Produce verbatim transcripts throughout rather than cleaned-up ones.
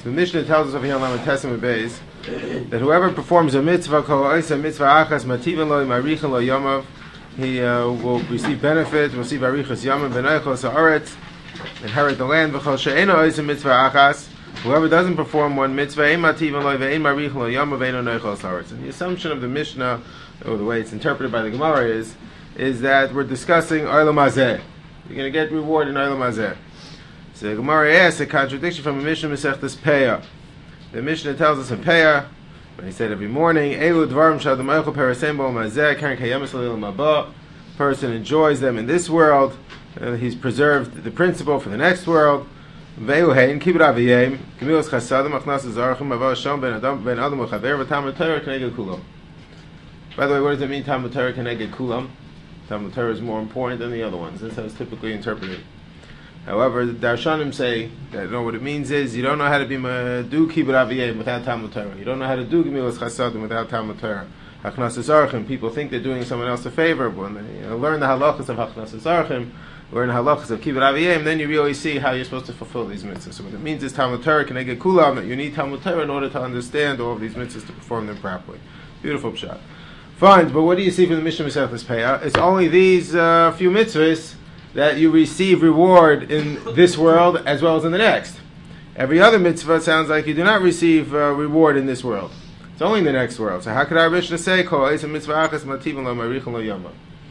The Mishnah tells us over here in Lamed Tessim Beis that whoever performs a mitzvah, kol oisa mitzvah achas mativan lo marichin lo yomav, he uh, will receive benefit, will receive arichas yomim v'noichos haaretz, inherit the land. V'chol she'ena oisa mitzvah achas, whoever doesn't perform one mitzvah, ein mativan lo ve'ein marichin lo yomav ve'eno noichos haaretz. And the assumption of the Mishnah, or the way it's interpreted by the Gemara, is is that we're discussing olam hazeh. You're going to get reward in olam hazeh. So the Gemara asks a contradiction from a Mishnah Masechtas Peah. The Mishnah tells us in Peah, when he said every morning, Elu dvarim shadam eichel perasem bo mazeh karen kayemes l'olam haba. Person enjoys them in this world. Uh, he's preserved the principle for the next world. Ve'u hein kibud aviyem gemilos chasadim achnas zarachim avo shom ben adam ben adam uchaver v'tamud Torah keneged kulam. By the way, what does it mean Talmud Torah keneged kulam? Talmud Torah is more important than the other ones. This is how it's typically interpreted. However, the Darshanim say that you know what it means is you don't know how to be do kibbud aviyim without Talmud Torah. You don't know how to do gemilas chasadim without Talmud Torah. Hachnas zarachim. People think they're doing someone else a favor, but when they you know, learn the halachas of hachnas zarachim, learn the halachas of kibbud aviyim, then you really see how you're supposed to fulfill these mitzvahs. So what it means is Talmud Torah can get kulam, that you need Talmud Torah in order to understand all of these mitzvahs to perform them properly. Beautiful pshat. Fine, but what do you see from the Mishnah Masechtas Peah? It's only these uh, few mitzvahs that you receive reward in this world as well as in the next. Every other mitzvah sounds like you do not receive uh, reward in this world. It's only in the next world. So how could our Mishnah say, Kol eisa mitzvah achas mativin lo marichin lo yoma?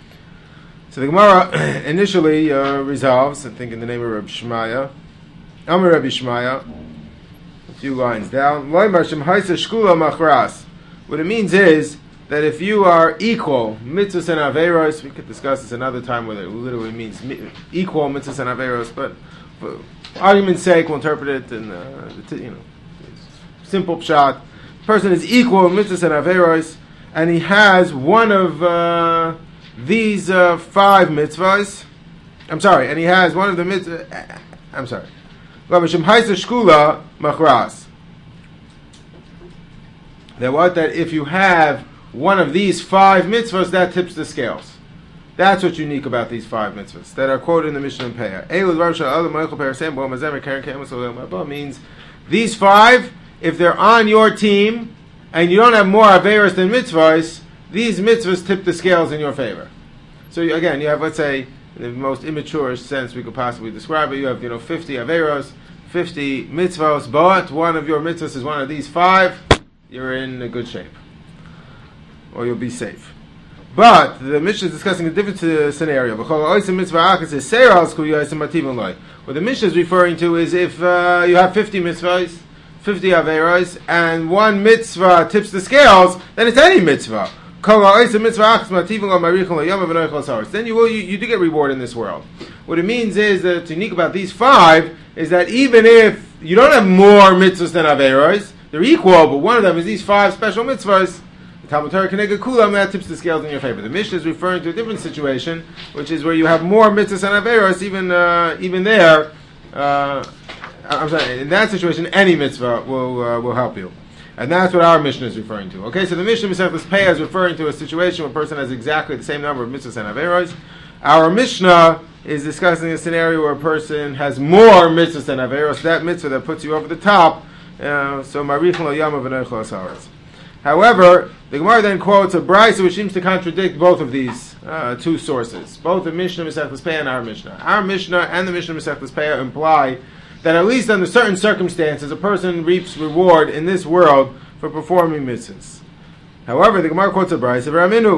So the Gemara initially uh, resolves, I think in the name of Rabbi Shmaya, Amar Rabbi Shmaya, a few lines down, Lo marshim haisa shkula machras. What it means is that if you are equal, mitzvahs and averos, we could discuss this another time whether it literally means equal mitzvahs and averos, but for argument's sake, we'll interpret it in uh, you know simple pshat. The person is equal mitzvahs and averos, and he has one of uh, these uh, five mitzvahs. I'm sorry, and he has one of the mitzvahs. I'm sorry. Shkula machras. That what that if you have one of these five mitzvahs, that tips the scales. That's what's unique about these five mitzvahs that are quoted in the Mishnah and Peah. Means these five, if they're on your team and you don't have more averos than mitzvahs, these mitzvahs tip the scales in your favor. So you, again, you have, let's say, in the most immature sense we could possibly describe it, you have, you know, fifty averos, fifty mitzvahs, but one of your mitzvahs is one of these five, you're in a good shape. Or you'll be safe. But the Mishnah is discussing a different uh, scenario. What the Mishnah is referring to is if uh, you have fifty mitzvahs, fifty averos, and one mitzvah tips the scales, then it's any mitzvah. Then you will you, you do get reward in this world. What it means is that what's unique about these five is that even if you don't have more mitzvahs than averos, they're equal, but one of them is these five special mitzvahs. Talmud Torah keneged kulam, that tips the scales in your favor. The Mishnah is referring to a different situation, which is where you have more mitzvahs and averos. Even uh, even there, uh, I'm sorry. In that situation, any mitzvah will uh, will help you, and that's what our Mishnah is referring to. Okay, so the Mishnah Masechtas Peah is referring to a situation where a person has exactly the same number of mitzvahs and averos. Our Mishnah is discussing a scenario where a person has more mitzvahs than averos. That mitzvah that puts you over the top. Uh, so marichin lo yama v'noichos haaretz. However, the Gemara then quotes a brisa which seems to contradict both of these uh, two sources, both the Mishnah Masechtas Peah and our Mishnah. Our Mishnah and the Mishnah Masechtas Peah imply that at least under certain circumstances, a person reaps reward in this world for performing mitzvahs. However, the Gemara quotes a brisa: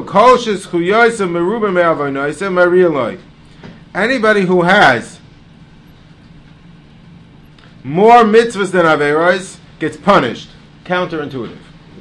anybody who has more mitzvahs than averos gets punished. Counterintuitive.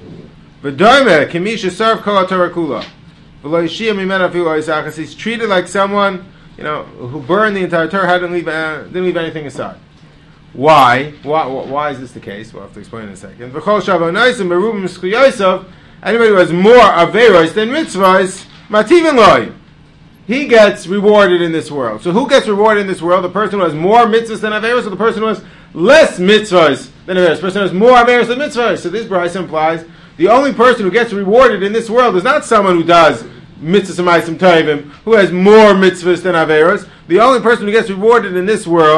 He's treated like someone, you know, who burned the entire Torah, didn't leave, uh, didn't leave anything aside. Why? why? Why is this the case? We'll have to explain in a second. Anybody who has more averos than mitzvahs, mativin loy, he gets rewarded in this world. So who gets rewarded in this world? The person who has more mitzvahs than averos, or the person who has less mitzvahs than averos? The person who has more averos than mitzvahs. So this brisa implies the only person who gets rewarded in this world is not someone who does mitzvahs and ma'asim tovim, who has more mitzvahs than averos. The only person who gets rewarded in this world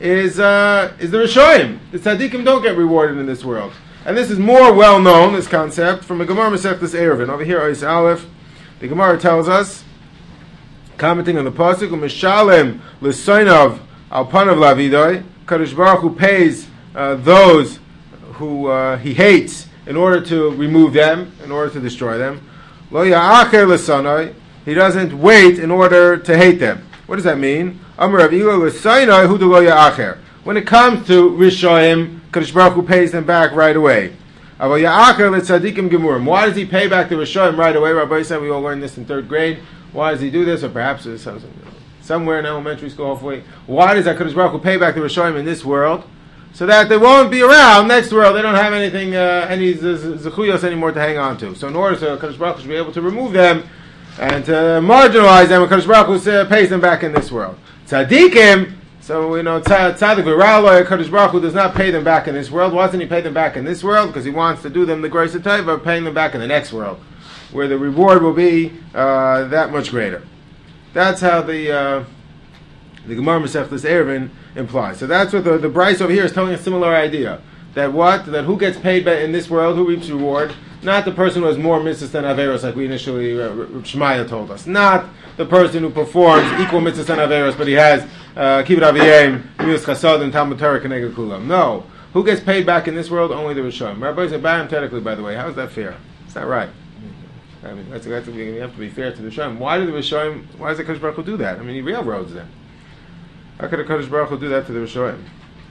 is uh, is the Rishoyim. The tzaddikim don't get rewarded in this world. And this is more well known, this concept, from a Gemara Masechtas Eruvin. Over here, Ois Aleph, the Gemara tells us, commenting on the pasuk, "U'mishalem l'soinav al panav lavidoi." Kadosh Baruch Hu pays uh, those who uh, he hates in order to remove them, in order to destroy them. Lo ya'acher l'sonai. He doesn't wait in order to hate them. What does that mean? Amar Rav Ilo l'soinai hu lo ya'acher. When it comes to Rishoyim, Kadosh Baruch Hu pays them back right away. Aval ya'acher l'tzadikim gemurim. Why does he pay back the Rishoyim right away? Rabbi said we all learned this in third grade. Why does he do this? Or perhaps it's somewhere in elementary school, hopefully. Why does HaKadosh Baruch Hu pay back the Rishoyim in this world? So that they won't be around next world. They don't have anything, uh, any zechuyos anymore to hang on to. So in order for HaKadosh Baruch Hu to be able to remove them and to marginalize them, HaKadosh Baruch Hu uh, pays them back in this world. Tzadikim, so you know, tzadik v'ra'aloi, HaKadosh Baruch Hu does not pay them back in this world. Why doesn't he pay them back in this world? Because he wants to do them the grace of Taiva, paying them back in the next world, where the reward will be uh, that much greater. That's how the uh, the Gemara Masechtas Eruvin implies. So that's what the, the Bryce over here is telling a similar idea. That what? That who gets paid in this world, who reaps reward? Not the person who has more mitzvahs than Averos, like we initially, uh, Shemaya told us. Not the person who performs equal mitzvahs than Averos, but he has Kibbut Aviyim, Mius Chasad, and Talmud Torah Keneged Kulam. No. Who gets paid back in this world? Only the Rishonim. Rabbi said, parenthetically, by the way, how is that fair? It's not right. I mean, that's, that's, you have to be fair to the Rishonim. Why did the Rishonim, why does the Kadosh Baruch Hu do that? I mean, he railroads them. How could the Kadosh Baruch Hu do that to the Rishonim?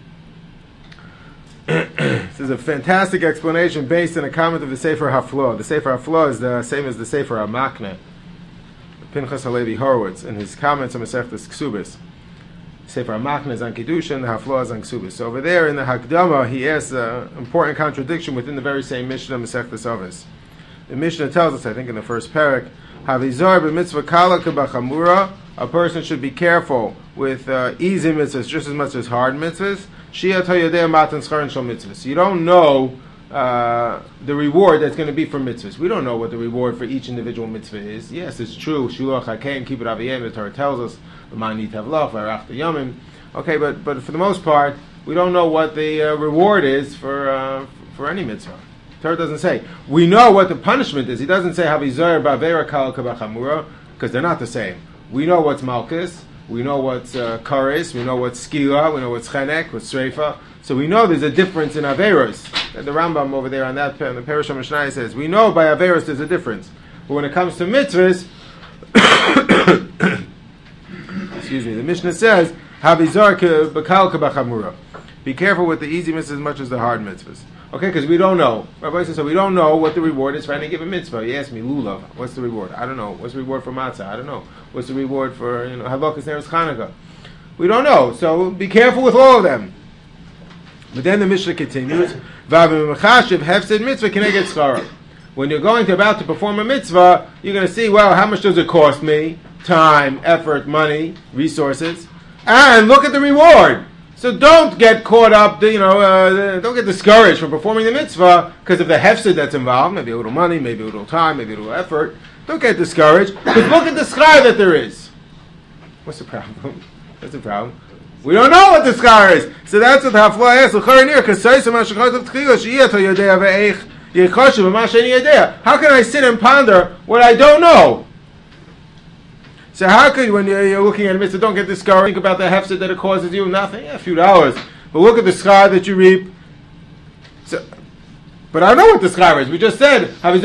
This is a fantastic explanation based on a comment of the Sefer Haflah. The Sefer Haflah is the same as the Sefer HaMakneh, Pinchas Halevi Horowitz, in his comments on Masechtas Ksubis. Sefer HaMakneh is on Kiddushin, the Haflah is on Ksubis. So over there in the Hakdama, he asks an important contradiction within the very same Mishnah, Masechtas Avos. The Mishnah tells us, I think in the first parak, Havizar b'mitzvah kala k'bachamura, a person should be careful with uh, easy mitzvahs just as much as hard mitzvahs. Shia toyodei matan schar and shal mitzvahs. You don't know uh, the reward that's going to be for mitzvahs. We don't know what the reward for each individual mitzvah is. Yes, it's true. Shiluach hakeim, kibbut aviyim, the Torah tells us, l'ma'ani tavlach, v'arach yamim. Okay, but but for the most part, we don't know what the uh, reward is for uh, for any mitzvah. Torah doesn't say. We know what the punishment is. He doesn't say Havizar ba'avera kal kabachamura, because they're not the same. We know what's malchus. We know what's uh, kares. We know what's skila. We know what's chenek, what's sreifa. So we know there's a difference in averos. And the Rambam over there on that, on the Perush HaMishnah says, we know by averos there's a difference. But when it comes to mitzvahs, excuse me, the Mishnah says, Havizar b'kal kabachamura. Be careful with the easy mitzvahs as much as the hard mitzvahs. Okay, because we don't know. Rabbi says, so we don't know what the reward is for any given mitzvah. He asked me, lulav, what's the reward? I don't know. What's the reward for matzah? I don't know. What's the reward for, you know, halakas neres Chanukah? We don't know. So be careful with all of them. But then the Mishnah continues, when you're going to about to perform a mitzvah, you're going to see, well, how much does it cost me? Time, effort, money, resources. And look at the reward. So don't get caught up, you know, uh, don't get discouraged from performing the mitzvah because of the hefsid that's involved, maybe a little money, maybe a little time, maybe a little effort. Don't get discouraged, because look at the schar that there is. What's the problem? What's the problem? We don't know what the schar is. So that's what the Haflah asks. How can I sit and ponder what I don't know? So how could, when you're, you're looking at a mitzvah, don't get discouraged, think about the hefsid that it causes you, nothing, yeah, a few dollars. But look at the schar that you reap. So, but I know what the schar is. We just said,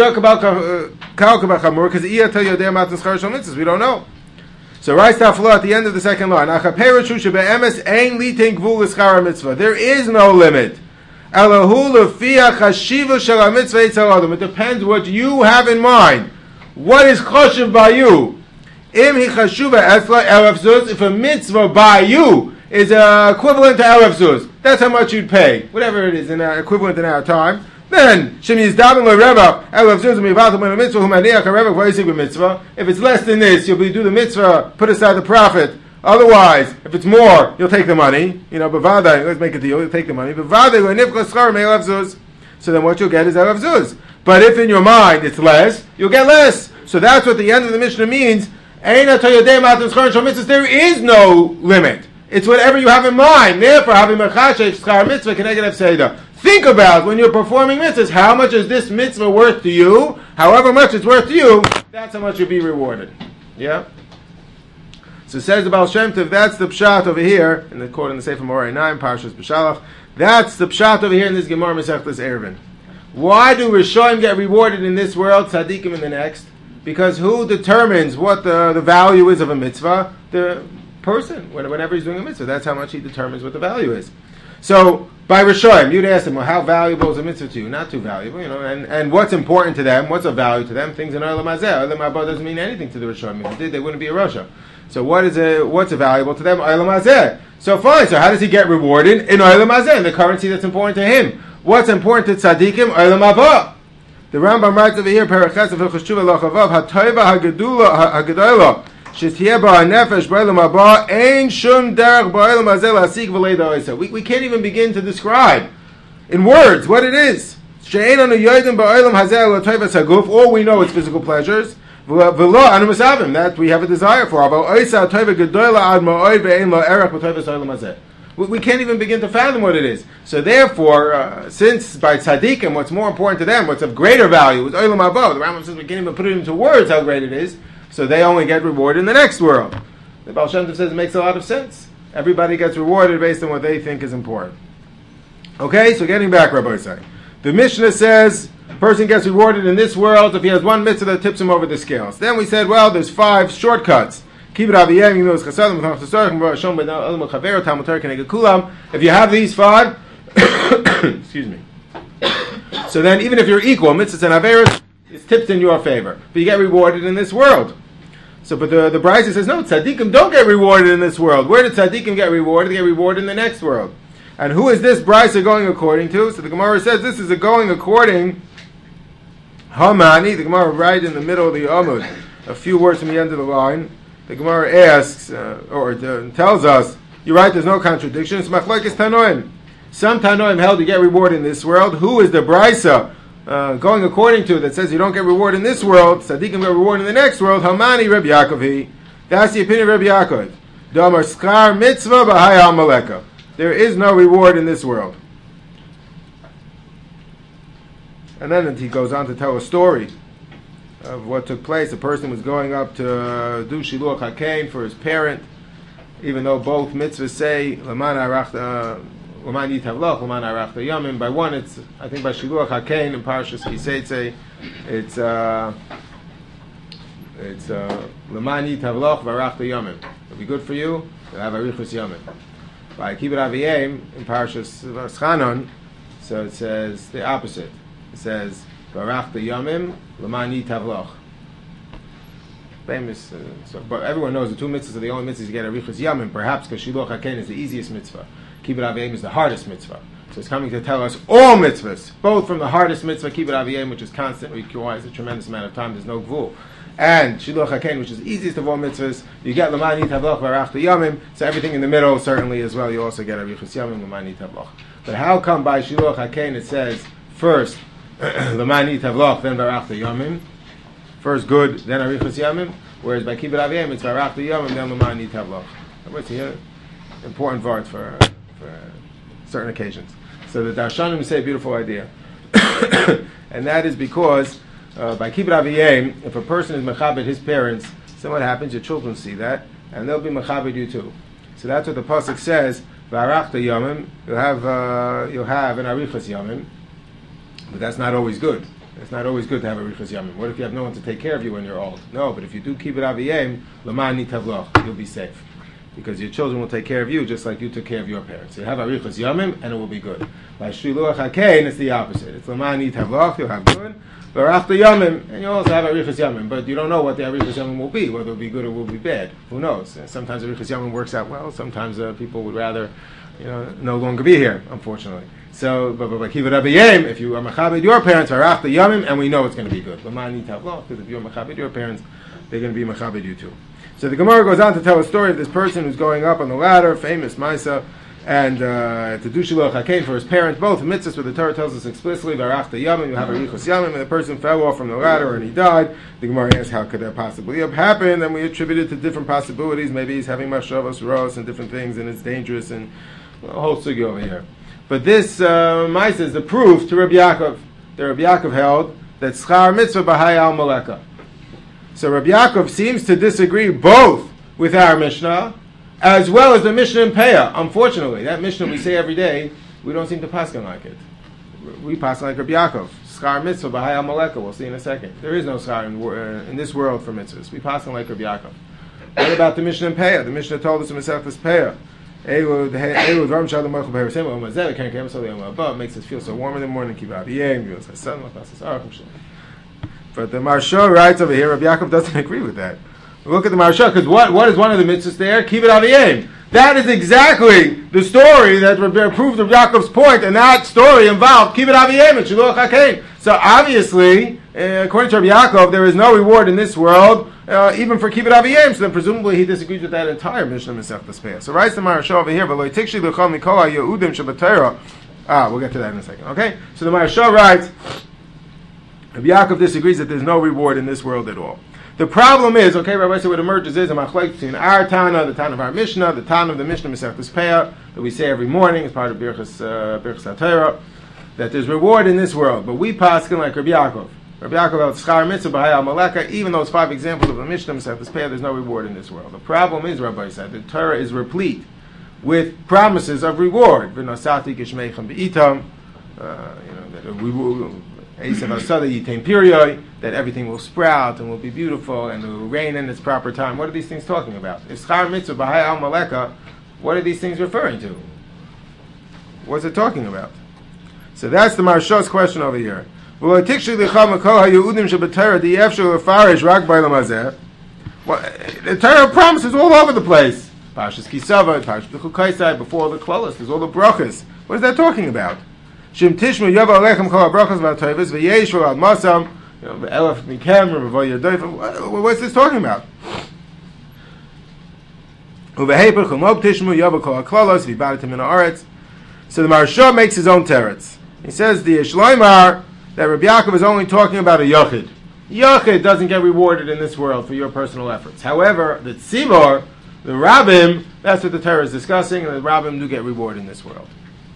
because we don't know. So right Haflah at the end of the second line, there is no limit. It depends what you have in mind. What is choshev by you? If a mitzvah by you is uh, equivalent to Erev Zuz, that's how much you'd pay, whatever it is, in our, equivalent in our time. Then, if it's less than this, you'll be, do the mitzvah, put aside the profit. Otherwise, if it's more, you'll take the money. You know, let's make a deal, you'll take the money. So then what you'll get is Erev Zuz. But if in your mind it's less, you'll get less. So that's what the end of the Mishnah means. There is no limit. It's whatever you have in mind. Therefore, having machashev schar mitzvah keneged hefseda. Think about when you're performing mitzvahs, how much is this mitzvah worth to you? However much it's worth to you, that's how much you'll be rewarded. Yeah? So says the Baal Shem Tov, that's the pshat over here, in the quote in the Sefer Moreh nine, Parshas B'Shalach, that's the pshat over here in this Gemara Masechtas Eruvin. Why do Rishonim get rewarded in this world, tzaddikim in the next? Because who determines what the, the value is of a mitzvah? The person, whenever he's doing a mitzvah. That's how much he determines what the value is. So, by Rishonim, you'd ask them, well, how valuable is a mitzvah to you? Not too valuable, you know, and, and what's important to them? What's of value to them? Things in Olam Hazeh. Olam Haba doesn't mean anything to the Rishonim. If it did, they wouldn't be a Rasha. So what is a, what's a valuable to them? Olam Hazeh. So fine, so how does he get rewarded? In Olam Hazeh, in the currency that's important to him. What's important to tzaddikim? Olam Haba. The Rambam writes over here, Paraches of Hilchos Tshuva Lachavav, HaToiva HaGedula HaGedola, Shetieh Ba'Nefesh Ba'Olam Haba, Ein Shum Derech Ba'Olam Hazeh La'asik V'Lei Da'osa. We we can't even begin to describe in words what it is. She'ein Anu Yodim Ba'Olam Hazeh La'Toivas HaGuf. All we know is physical pleasures. V'lo Anu Masavim, that we have a desire for. But Oisa Toiva Gedola Ad Ma'oi Ve'ein Lo Erech B'Toivas Olam Hazeh. We can't even begin to fathom what it is. So therefore, uh, since by tzaddikim, what's more important to them, what's of greater value, is olam haba. The Rambam says we can't even put it into words how great it is. So they only get rewarded in the next world. The Baal Shem Tov says it makes a lot of sense. Everybody gets rewarded based on what they think is important. Okay, so getting back, Rabbi Isai. The Mishnah says a person gets rewarded in this world if he has one mitzvah that tips him over the scales. Then we said, well, there's five shortcuts. If you have these five, excuse me. So then, even if you're equal, mitzvahs and averos, it's tipped in your favor, but you get rewarded in this world. So, but the the Brisa says no, tzaddikim don't get rewarded in this world. Where did tzaddikim get rewarded? They get rewarded in the next world. And who is this Brisa going according to? So the Gemara says this is a going according. Hamani, the Gemara right in the middle of the Amud, a few words from the end of the line. The Gemara asks, uh, or uh, tells us, you're right, there's no contradiction. It's machlokes tanoim. Some tanoim held you get reward in this world. Who is the brisa uh, going according to that says you don't get reward in this world, tzaddikim get reward in the next world? Hamani Reb Yaakovi. That's the opinion of Reb Yaakov. Damar skar mitzvah b'haya amaleka. There is no reward in this world. And then he goes on to tell a story of what took place. A person was going up to uh, do Shiluach HaKein for his parent, even though both mitzvahs say L'man Arachta L'man Yitavloch, L'man Arachta Yamim. By one, it's I think by Shiluach HaKein in Parshas Kiseitze, it's uh, it's uh, L'man Yitavloch V'Arachta Yamim. It'll be good for you. You'll have Arichus Yamim. By Kibbut Aviyim in Parshas Chanon, so it says the opposite. It says Barach the Yamim, Lamani Tavloch. Famous, uh, so, but everyone knows the two mitzvahs are the only mitzvahs you get a Arichas Yamim, perhaps because Shiluach HaKein is the easiest mitzvah. Kibbut Aviyim is the hardest mitzvah. So it's coming to tell us all mitzvahs, both from the hardest mitzvah, Kibbut Aviyim, which is constant, requires a tremendous amount of time, there's no gvul, and Shiluach HaKein, which is the easiest of all mitzvahs, you get Lamani Tavloch, Barach the Yamim, so everything in the middle, certainly as well, you also get a Arichas Yamim, Lamani Tavloch. But how come by Shiluach HaKein it says, first, Lamani Tavloch, then Barach the Yamim. First good, then Arichas Yamim. Whereas by Kibbut Aviyim, it's Barach the Yamim, then Lamani Tavloch. What's here? Important words for, for certain occasions. So the Darshanim say a beautiful idea. And that is because uh, by Kibbut Aviyim, if a person is mechabed his parents, so what happens? Your children see that, and they'll be mechabed you too. So that's what the pasuk says. Barach the Yamim, you'll have uh, you'll have an Arichas Yamim. But that's not always good. It's not always good to have a Arichas Yamim. What if you have no one to take care of you when you're old? No, but if you do Kibbut Aviyim, Lamani Tavloch, you'll be safe. Because your children will take care of you just like you took care of your parents. So you have Arichas Yamim, and it will be good. By Shiluach HaKein, it's the opposite. It's Lamani Tavloch, you'll have good. Barach the Yamim, and you also have Arichas Yamim. But you don't know what the Arichas Yamim will be, whether it will be good or will be bad. Who knows? Sometimes Arichas Yamim works out well. Sometimes uh, people would rather, you know, no longer be here, unfortunately. So, but by Kibbut Aviyim, if you are mechabed your parents, Barach the Yamim, and we know it's going to be good. Lamani Tavloch, because if you're mechabed your parents, they're going to be mechabed you too. So the Gemara goes on to tell a story of this person who's going up on the ladder, famous Maisa, and uh, to do shiluach hakein for his parents, both mitzvahs, where the Torah tells us explicitly, varachta yamim, you have a richos yamim, and the person fell off from the ladder and he died. The Gemara asks, how could that possibly have happened? And we attribute it to different possibilities. Maybe he's having mashavos ros and different things, and it's dangerous, and a whole sugi over here. But this uh, Maisa is the proof to Rabbi Yaakov. The Rabbi Yaakov held that schar mitzvah b'hai al maleka. So Rabbi Yaakov seems to disagree both with our Mishnah as well as the Mishnah in Peah. Unfortunately, that Mishnah we say every day, we don't seem to paskin like it. We paskin like Rabbi Yaakov. Schar mitzvah b'hai al maleka. We'll see in a second. There is no schar in, uh, in this world for mitzvahs. We paskin like Rabbi Yaakov. What about the Mishnah in Peah? The Mishnah told us in Masechtas Peah. It makes us feel so warm in the morning. But the Maharsha writes over here, Rabbi Yaakov doesn't agree with that. Look at the Maharsha, because what, what is one of the mitzvahs there? Kibbut Aviyim. That is exactly the story that proved Rabbi Yaakov's point, and that story involved Kibbut Aviyim and Shiluach HaKein. So obviously, uh, according to Rabbi Yaakov, there is no reward in this world, uh, even for Kibbut Aviyim. So then presumably he disagrees with that entire Mishnah Masechtas Peah. So writes the Maharsha over here, V'lo tikshi l'chol mikol ha'yehudim shebatera. Ah, we'll get to that in a second. Okay? So the Maharsha writes, Rabbi Yaakov disagrees that there's no reward in this world at all. The problem is, okay, Rabbi said what emerges is a machlokes between our Tana, the Tana of our Mishnah, the Tana of the Mishnah Masechtas Peah that we say every morning as part of Birchas uh, Birchas HaTorah, that there's reward in this world. But we paskin like Rabbi Yaakov. Rabbi Yaakov held schar mitzvah b'hai al maleka. Even those five examples of the Mishnah Masechtas Peah, there's no reward in this world. The problem is, Rabbi said, the Torah is replete with promises of reward. V'nosati gishmeichem be'itam. Uh, you know that we will. That everything will sprout and will be beautiful and it will rain in its proper time. What are these things talking about? If schar mitzvah b'hai al maleka, what are these things referring to? What's it talking about? So that's the Maharsha's question over here. Well, the Torah promises all over the place. Parshas Kisava, Parshas B'chukaisai, before all the klolos, there's all the brachas. What is that talking about? Shim tishmu yava alechem kol habrachas v'atoivos v'yesh v'al masam v'elef mikem v'voy yadoif. What's this talking about? Uvehepech u'mob tishmu yava kol haklalos v'ibadatim in haaretz. So the Maharsha makes his own teretz. He says the Shloimar that Rabbi Yaakov is only talking about a yachid. Yachid doesn't get rewarded in this world for your personal efforts. However, the tzibor, the rabbim, that's what the Torah is discussing, and the rabbim do get reward in this world.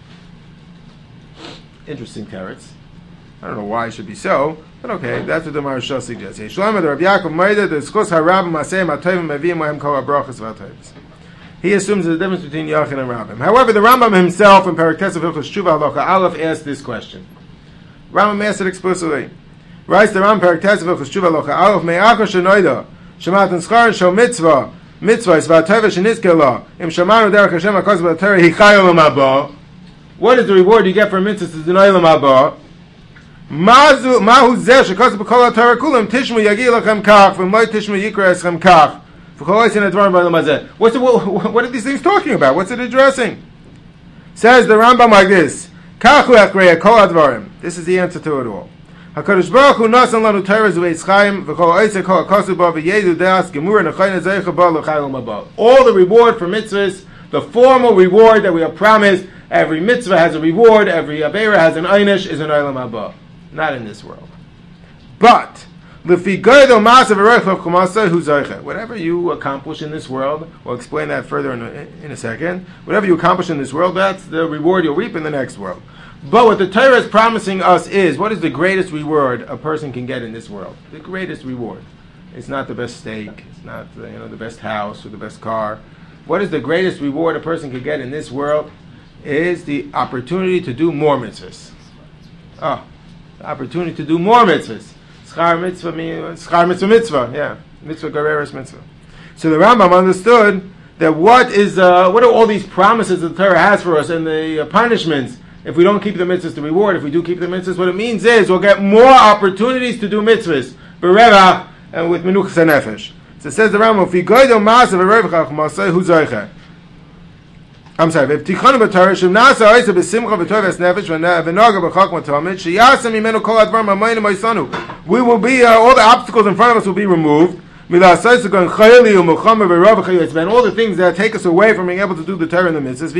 Interesting teretz. I don't know why it should be so, but okay, that's what the Maharsha suggests. Shlomo the Rabbi Yaakov Meida the Skos HaRabbim Aseh Matovim Mevim Mohem Kol HaBrachos V'Atovos. He assumes there's a difference between Yachid and Rabbim. However, the Rambam himself in Perek Tes of Hilchos Tshuva Halacha Aleph asked this question. Rambam asked it explicitly. Writes the Rambam Perek Tes of Hilchos Tshuva Halacha Aleph Me'achar Shenoida Shematan Schar Shel Mitzvah Mitzvah Is V'Atovos Shenizkela Im Shamanu Derech Hashem HaKos V'Atorah Hichayol L'Mabah. What is the reward you get for a mitzvah to the Olam Haba? Mahu zeh shekos b'kol haTorah kulam tishmu yagi lachem kach v'mloy tishmu yikra eschem kach v'kol oisin advarim b'olam hazeh. What's the, what, what are these things talking about? What's it addressing? Says the Rambam like this: Kachu echrei kol advarim. This is the answer to it all. Hakadosh Baruch Hu nasan lanu Torah zuveitz chaim v'kol oisin kol hakosu ba v'yedu deas gemur nechayin zeicha ba l'chayil maba. All the reward for mitzvahs, the formal reward that we are promised. Every mitzvah has a reward, every avera has an einish, is an olam haba. Not in this world. But, whatever you accomplish in this world, we'll explain that further in a, in a second, whatever you accomplish in this world, that's the reward you'll reap in the next world. But what the Torah is promising us is, what is the greatest reward a person can get in this world? The greatest reward. It's not the best steak, it's not you know, the best house or the best car. What is the greatest reward a person can get in this world? Is the opportunity to do more mitzvahs. Oh, the opportunity to do more mitzvahs. Schar mitzvah, schar mitzvah mitzvah, yeah. Mitzvah gareres mitzvah. So the Rambam understood that what is, uh, what are all these promises that the Torah has for us and the uh, punishments if we don't keep the mitzvahs, the reward. If we do keep the mitzvahs, what it means is we'll get more opportunities to do mitzvahs. Berevach, and with menuchas hanefesh. So it says the Rambam, if you go to mass of a revach, masay hu zoicha. I'm sorry. If tichanu b'Torah shem nasa oisa b'simcha v'tovas nefesh v'naga b'chokma tamid sheyasem imenu kol advar ma'mayim ma'isanu. We will be uh, all the obstacles in front of us will be removed. It's been all the things that take us away from being able to do the Torah and the mitzvahs.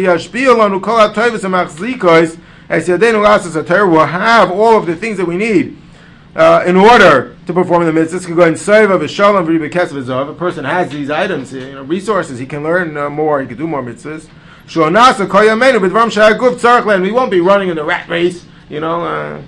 We'll have all of the things that we need uh, in order to perform the mitzvahs. A person has these items, you know, resources. He can learn uh, more. He can do more mitzvahs. We won't be running in the rat race, you know, uh,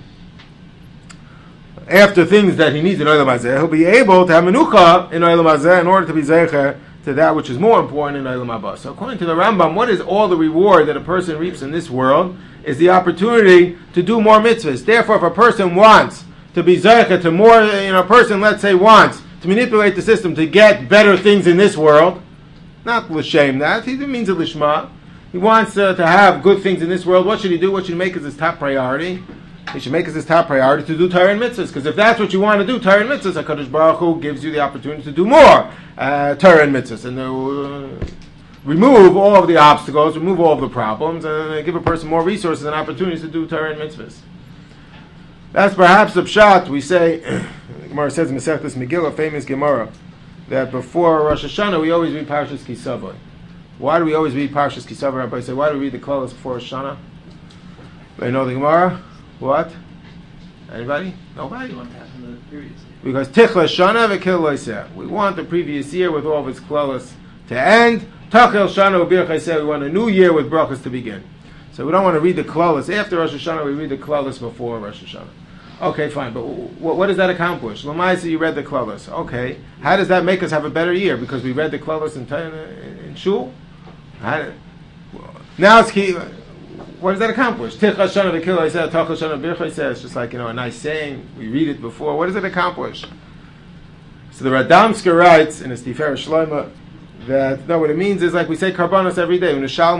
after things that he needs in Olam Hazeh. He'll be able to have menucha in Olam Hazeh in order to be zeicher to that which is more important in Olam Haba. So according to the Rambam, what is all the reward that a person reaps in this world is the opportunity to do more mitzvahs. Therefore, if a person wants to be zeicher to more, you know, a person, let's say, wants to manipulate the system to get better things in this world, not l'shem that, he means it lishma. He wants uh, to have good things in this world. What should he do? What should he make as his top priority? He should make as his top priority to do Torah and mitzvahs. Because if that's what you want to do, Torah and mitzvahs, HaKadosh Baruch Hu gives you the opportunity to do more uh, Torah and mitzvahs. And uh, remove all of the obstacles, remove all of the problems, and uh, give a person more resources and opportunities to do Torah and mitzvahs. That's perhaps the pshat. We say, the Gemara says in Masechtas Megillah, famous Gemara, that before Rosh Hashanah we always read Parshas Kisavai. Why do we always read Parshas Kisavai? Rabbi say, why do we read the Klolos before Rosh Hashanah? They know the Gemara? What? Anybody? Nobody? You want to happen the previous year. Because Tichla Shana v'Kil Loiseh. We want the previous year with all of its Klolos to end. Tachel Shana v'Bir Chaiseh. We want a new year with brachas to begin. So we don't want to read the Klolos after Rosh Hashanah. We read the Klolos before Rosh Hashanah. Okay, fine, but what, what does that accomplish? Lamaisa, you read the Klolos. Okay, how does that make us have a better year? Because we read the Klolos in, in, in Shul? How, now it's key. What does that accomplish? It's just like, you know, a nice saying. We read it before. What does it accomplish? So the Radomsker writes in his Tiferet Shlomo that, no, what it means is like we say karbanos every day. We say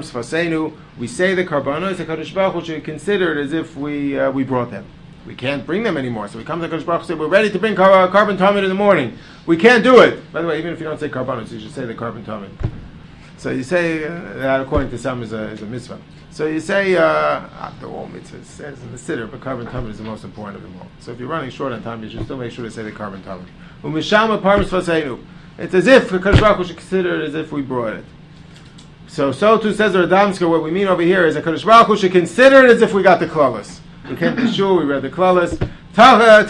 the karbanos, the Kadosh Baruch Hu should be considered as if we uh, we brought them. We can't bring them anymore. So we come to Kadosh Baruch Hu and say, we're ready to bring car- carbon tamid in the morning. We can't do it. By the way, even if you don't say karbanos, you should say the carbon tamid. So you say uh, that according to some is a, is a mitzvah. So you say, uh, after all mitzvahs, it says in the siddur, but carbon tamid is the most important of them all. So if you're running short on time, you should still make sure to say the carbon tamid. It's as if the Kadosh Baruch Hu should consider it as if we brought it. So, so too says the Radomsker, what we mean over here is that Kadosh Baruch Hu should consider it as if we got the Klolos. We came to shul, we read the Klolos. All the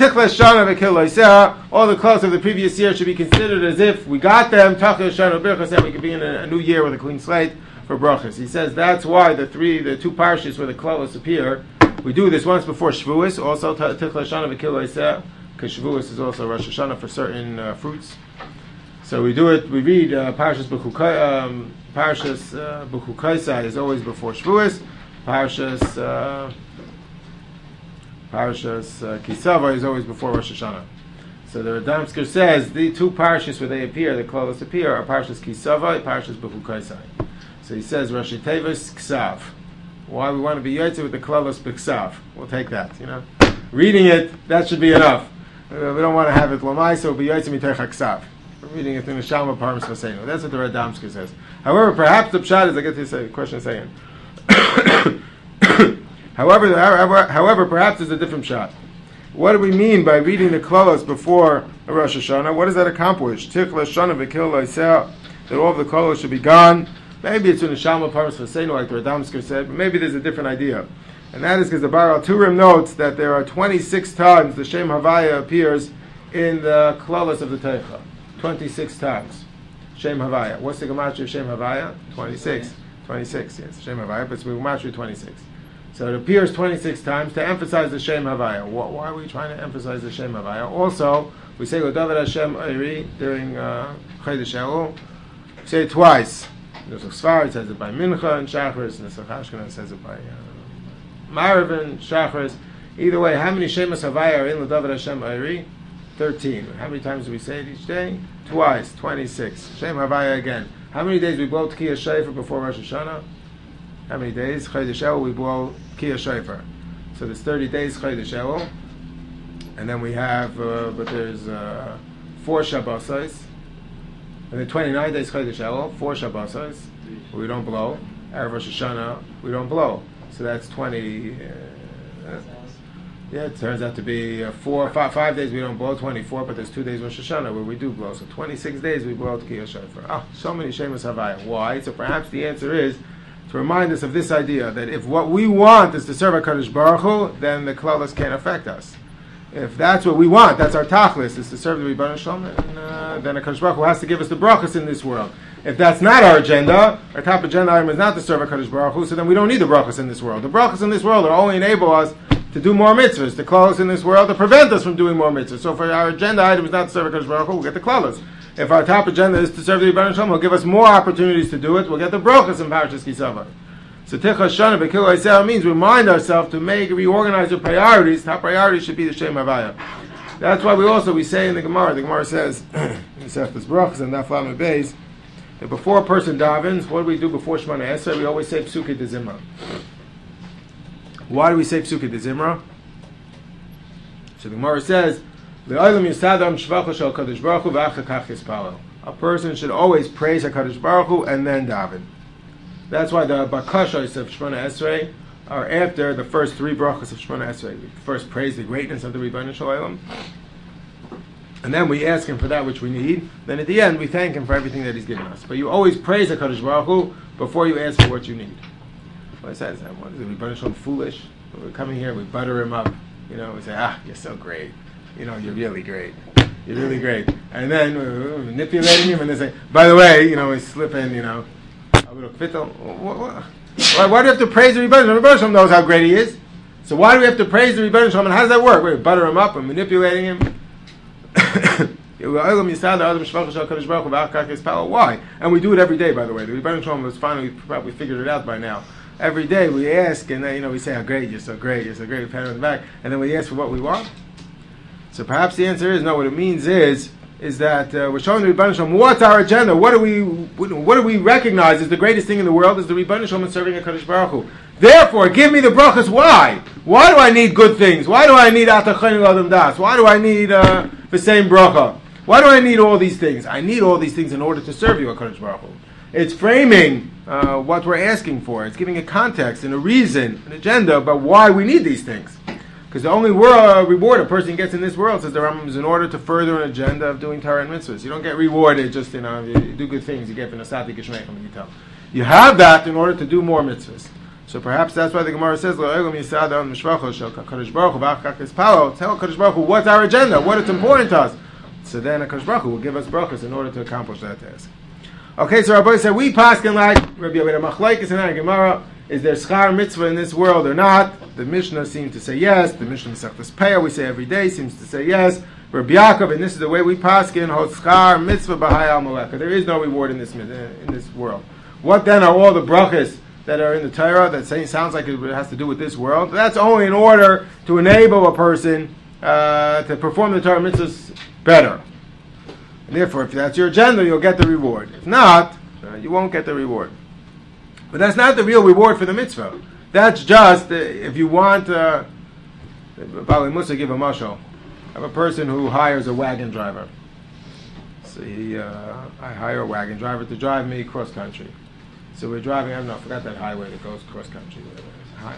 Klolos of the previous year should be considered as if we got them. We could be in a, a new year with a clean slate for brachas. He says that's why the three, the two parshas where the Klolos appear, we do this once before Shavuos, also Tichla Shana V'Kil Loiseh, because Shavuos is also Rosh Hashanah for certain uh, fruits. So we do it. We read uh, Parshas B'Chukai. Um, Parshas uh, B'Chukaisai is always before Shavuos. Parshas uh, Parshas uh, Kisava is always before Rosh Hashanah. So the Radomsker says the two parshas where they appear, the Klolos appear, are Parshas Kisava and Parshas B'Chukaisai. So he says Rashi Tevis Ksav. Why we want to be yotze with the Klolos B'Ksav? We'll take that. You know, reading it, that should be enough. We don't want to have it Lamai, so be yotze mitecha Ksav. We're reading it in the Shalma Parmas Vasenu. That's what the Radomsker says. However, perhaps the pshat is, I get to this question saying. however, however, however, perhaps there's a different pshat. What do we mean by reading the Klolos before Rosh Hashanah? What does that accomplish? Tichla Shana V'Kil Loiseh, that all of the Klolos should be gone. Maybe it's in the Shalma Parmas Vasenu, like the Radomsker said, but maybe there's a different idea. And that is because the Baal Turim notes that there are twenty-six times the Shem Havaya appears in the Klolos of the Teicha. twenty-six times. Shem Havaya. What's the Gematria of Shem Havaya? twenty-six. twenty-six, yes. Shem Havaya, but it's Gematria twenty-six. So it appears twenty-six times to emphasize the Shem Havaya. Why are we trying to emphasize the Shem Havaya? Also, we say David Hashem Eiri during uh, Chodesh Elul. We say it twice. There's a Sfar, it says it by Mincha and Shachris, and the Sachashkana says it by uh, Maravin, Shachris. Either way, how many Shemas Havaya are in the David Hashem Eiri? thirteen. How many times do we say it each day? Twice. twenty-six. Shem Havaya again. How many days we blow Tkiyah Shofar before Rosh Hashanah? How many days? Chodesh Elul we blow Tkiyah Shofar. So there's thirty days Chodesh Elul. And then we have, uh, but there's uh, four Shabbosos. And then twenty-nine days Chodesh Elul, four Shabbosos. We don't blow. Erev Rosh Hashanah, we don't blow. So that's twenty... Uh, Yeah, it turns out to be uh, four, five, five days we don't blow twenty-four, but there's two days Rosh Hashanah where we do blow. So twenty-six days we blow Tkiyah Shofar. Ah, so many Shemus Havaya. Why? So perhaps the answer is to remind us of this idea that if what we want is to serve HaKadosh Baruch Hu, then the Klalos can't affect us. If that's what we want, that's our tachlis, is to serve the Rebbeinu Shalom, and, uh, then HaKadosh Baruch Hu has to give us the brachas in this world. If that's not our agenda, our top agenda item is not to serve HaKadosh Baruch Hu, so then we don't need the brachas in this world. The brachas in this world will only enable us to do more mitzvahs, to close in this world, to prevent us from doing more mitzvahs. So if our agenda item is not to serve HaKadosh Baruch Hu, we'll get the klalos. If our top agenda is to serve the Rebbeinu Shalom, he'll give us more opportunities to do it, we'll get the brachas in Parashas Kisava. So Tichas Shana B'Kil Yisrael means remind ourselves to make, reorganize our priorities. Top priority should be the Shem Havaya. That's why we also, we say in the Gemara, the Gemara says, in Seftas Brachas and Daf Lamed Beis, that before a person davens, what do we do before Shemona Esrei? We always say Psukei de Zimra. Why do we say Psukei de Zimra? So the Gemara says, "Le'olam yisadam shvachu shel Kadosh Baruch Hu v'achar kach yispalel." A person should always praise HaKadosh Baruch Hu and then daven. That's why the bakashos of Shemona Esrei are after the first three brachas of Shemona Esrei. We first praise the greatness of the Rebbeinu Shalom, and then we ask him for that which we need. Then at the end, we thank him for everything that he's given us. But you always praise HaKadosh Baruch Hu before you ask for what you need. What is that? Is that what is it? Rebbeinu Shalom foolish? We're coming here, we butter him up. You know, we say, ah, you're so great. You know, you're really great. You're really great. And then we're manipulating him, and they say, by the way, you know, we slip in, you know, a little kvittel. Why, why do we have to praise the Rebbeinu Shalom? The Rebbeinu Shalom knows how great he is. So why do we have to praise the Rebbeinu Shalom? And how does that work? We butter him up and manipulating him. Why? And we do it every day, by the way. The Rebbeinu Shalom was finally probably figured it out by now. Every day we ask, and then, you know, we say how great, you're so great, you're so great, we pat on the back, and then we ask for what we want. So perhaps the answer is no. What it means is is that uh, we're showing the Rebbeinu Shalom what's our agenda. What do we what do we recognize as the greatest thing in the world is the Rebbeinu Shalom and serving HaKadosh Baruch Hu. Therefore, give me the brachas. Why? Why do I need good things? Why do I need atachon l'adam das? Why do I need uh, the same bracha? Why do I need all these things? I need all these things in order to serve you, HaKadosh Baruch Hu. It's framing uh, what we're asking for. It's giving a context and a reason, an agenda about why we need these things. Because the only world, uh, reward a person gets in this world, says the Rambam, is in order to further an agenda of doing Torah and mitzvahs. You don't get rewarded just, you know, you, you do good things, you get v'nasati k'shmeichem, you tell. You have that in order to do more mitzvahs. So perhaps that's why the Gemara says, L'olam yisada mishvacho shel HaKadosh Baruch Hu v'achar kach yispalel. Tell HaKadosh Baruch Hu what's our agenda, what is important to us. So then HaKadosh Baruch Hu will give us brachas in order to accomplish that task. Okay, so Rabbi said, we paskin like Rabbi Yovedah Machlekes in our Gemara. Is there schar mitzvah in this world or not? The Mishnah seems to say yes. The Mishnah Masechtas Peah, we say every day, seems to say yes. Rabbi Yaakov, and this is the way we paskin, hod schar mitzvah b'hai al maleka. There is no reward in this in this world. What then are all the brachas that are in the Torah that say, sounds like it has to do with this world? That's only in order to enable a person uh, to perform the Torah mitzvahs better. And therefore, if that's your agenda, you'll get the reward. If not, uh, you won't get the reward. But that's not the real reward for the mitzvah. That's just, uh, if you want, uh, Bali Musa give a mashal. I have a person who hires a wagon driver. So he, uh, I hire a wagon driver to drive me cross country. So we're driving, I don't know, I forgot that highway that goes cross country. High,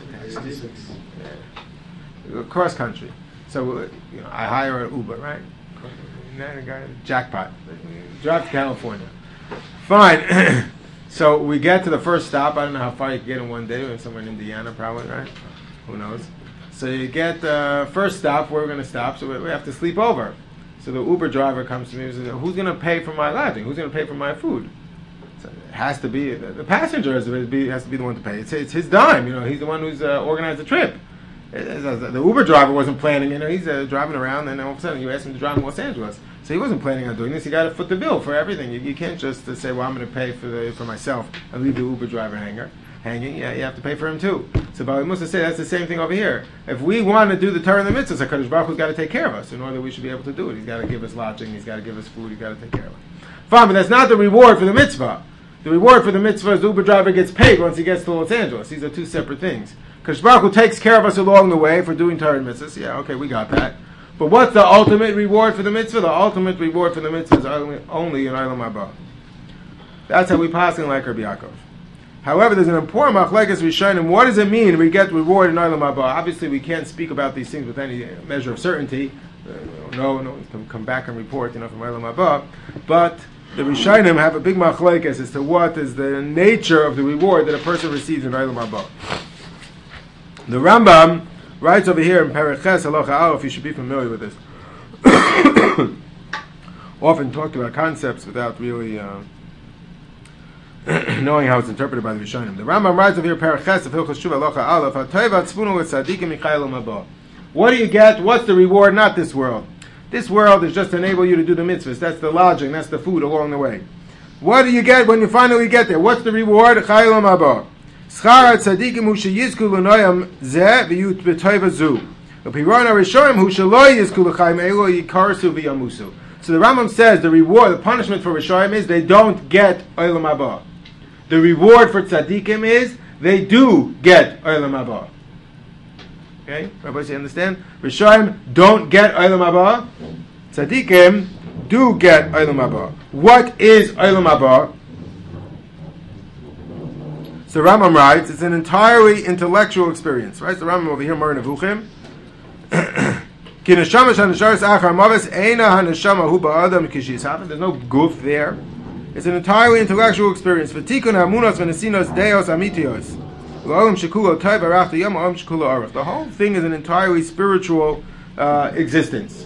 yeah. Cross country. So, uh, you know, I hire an Uber, right? Jackpot. Drive to California. Fine. So we get to the first stop. I don't know how far you can get in one day. We're somewhere in Indiana, probably, right? Who knows? So you get the first stop where we're going to stop, so we have to sleep over. So the Uber driver comes to me and says, who's going to pay for my lodging? Who's going to pay for my food? So it has to be, the, the passenger has to be, has to be the one to pay. It's, it's his dime, you know. He's the one who's uh, organized the trip. It, it, the Uber driver wasn't planning, you know. He's uh, driving around, and all of a sudden you ask him to drive in Los Angeles. So he wasn't planning on doing this. He got to foot the bill for everything. You, you can't just uh, say, well, I'm going to pay for the, for myself and leave the Uber driver hanger, hanging. Yeah, you have to pay for him too. So Bali Musa say that's the same thing over here. If we want to do the Torah and the mitzvahs, HaKadosh Baruch Hu's got to take care of us in order that we should be able to do it. He's got to give us lodging. He's got to give us food. He's got to take care of us. Fine, but that's not the reward for the mitzvah. The reward for the mitzvah is the Uber driver gets paid once he gets to Los Angeles. These are two separate things. HaKadosh Baruch Hu takes care of us along the way for doing Torah and mitzvahs. Yeah, okay, we got that. But what's the ultimate reward for the mitzvah? The ultimate reward for the mitzvah is only, only in Olam Haba. That's how we pass in like Rabbi Yaakov. However, there's an important machlekes rishonim. What does it mean we get reward in Olam Haba? Obviously, we can't speak about these things with any measure of certainty. Uh, no, no, we can come back and report, you know, from Olam Haba. But the rishonim have a big machlekes as to what is the nature of the reward that a person receives in Olam Haba. The Rambam writes over here in Periches Halacha Aleph. You should be familiar with this. Often talked about concepts without really. Uh, knowing how it's interpreted by the Rishonim. The Rambam writes over here, Paraches of Hilchos Shuva Locha Aleph, HaToiva Tzvunu Tzadikim Michayel Mabah. What do you get? What's the reward? Not this world. This world is just to enable you to do the mitzvahs. That's the lodging. That's the food along the way. What do you get when you finally get there? What's the reward? Chayel Mabah. Schar Tzadikim Hu Sheyizku L'Noyam Zeh V'Yut B'Toiva Zu. V'Piron HaRishonim Hu Shelo Yizku L'Chaim Elo Yikarsu V'Yamusu. So the Rambam says the reward, the punishment for Rishonim is they don't get Olam Haba. The reward for tzaddikim is they do get Olam Haba. Okay, Rabbi, you understand? Rishonim don't get Olam Haba. Tzaddikim do get Olam Haba. What is Olam Haba? So Rambam writes, it's an entirely intellectual experience. Right? So Rambam over here, Mar Nevuchim. There's no goof there. It's an entirely intellectual experience. The whole thing is an entirely spiritual uh, existence.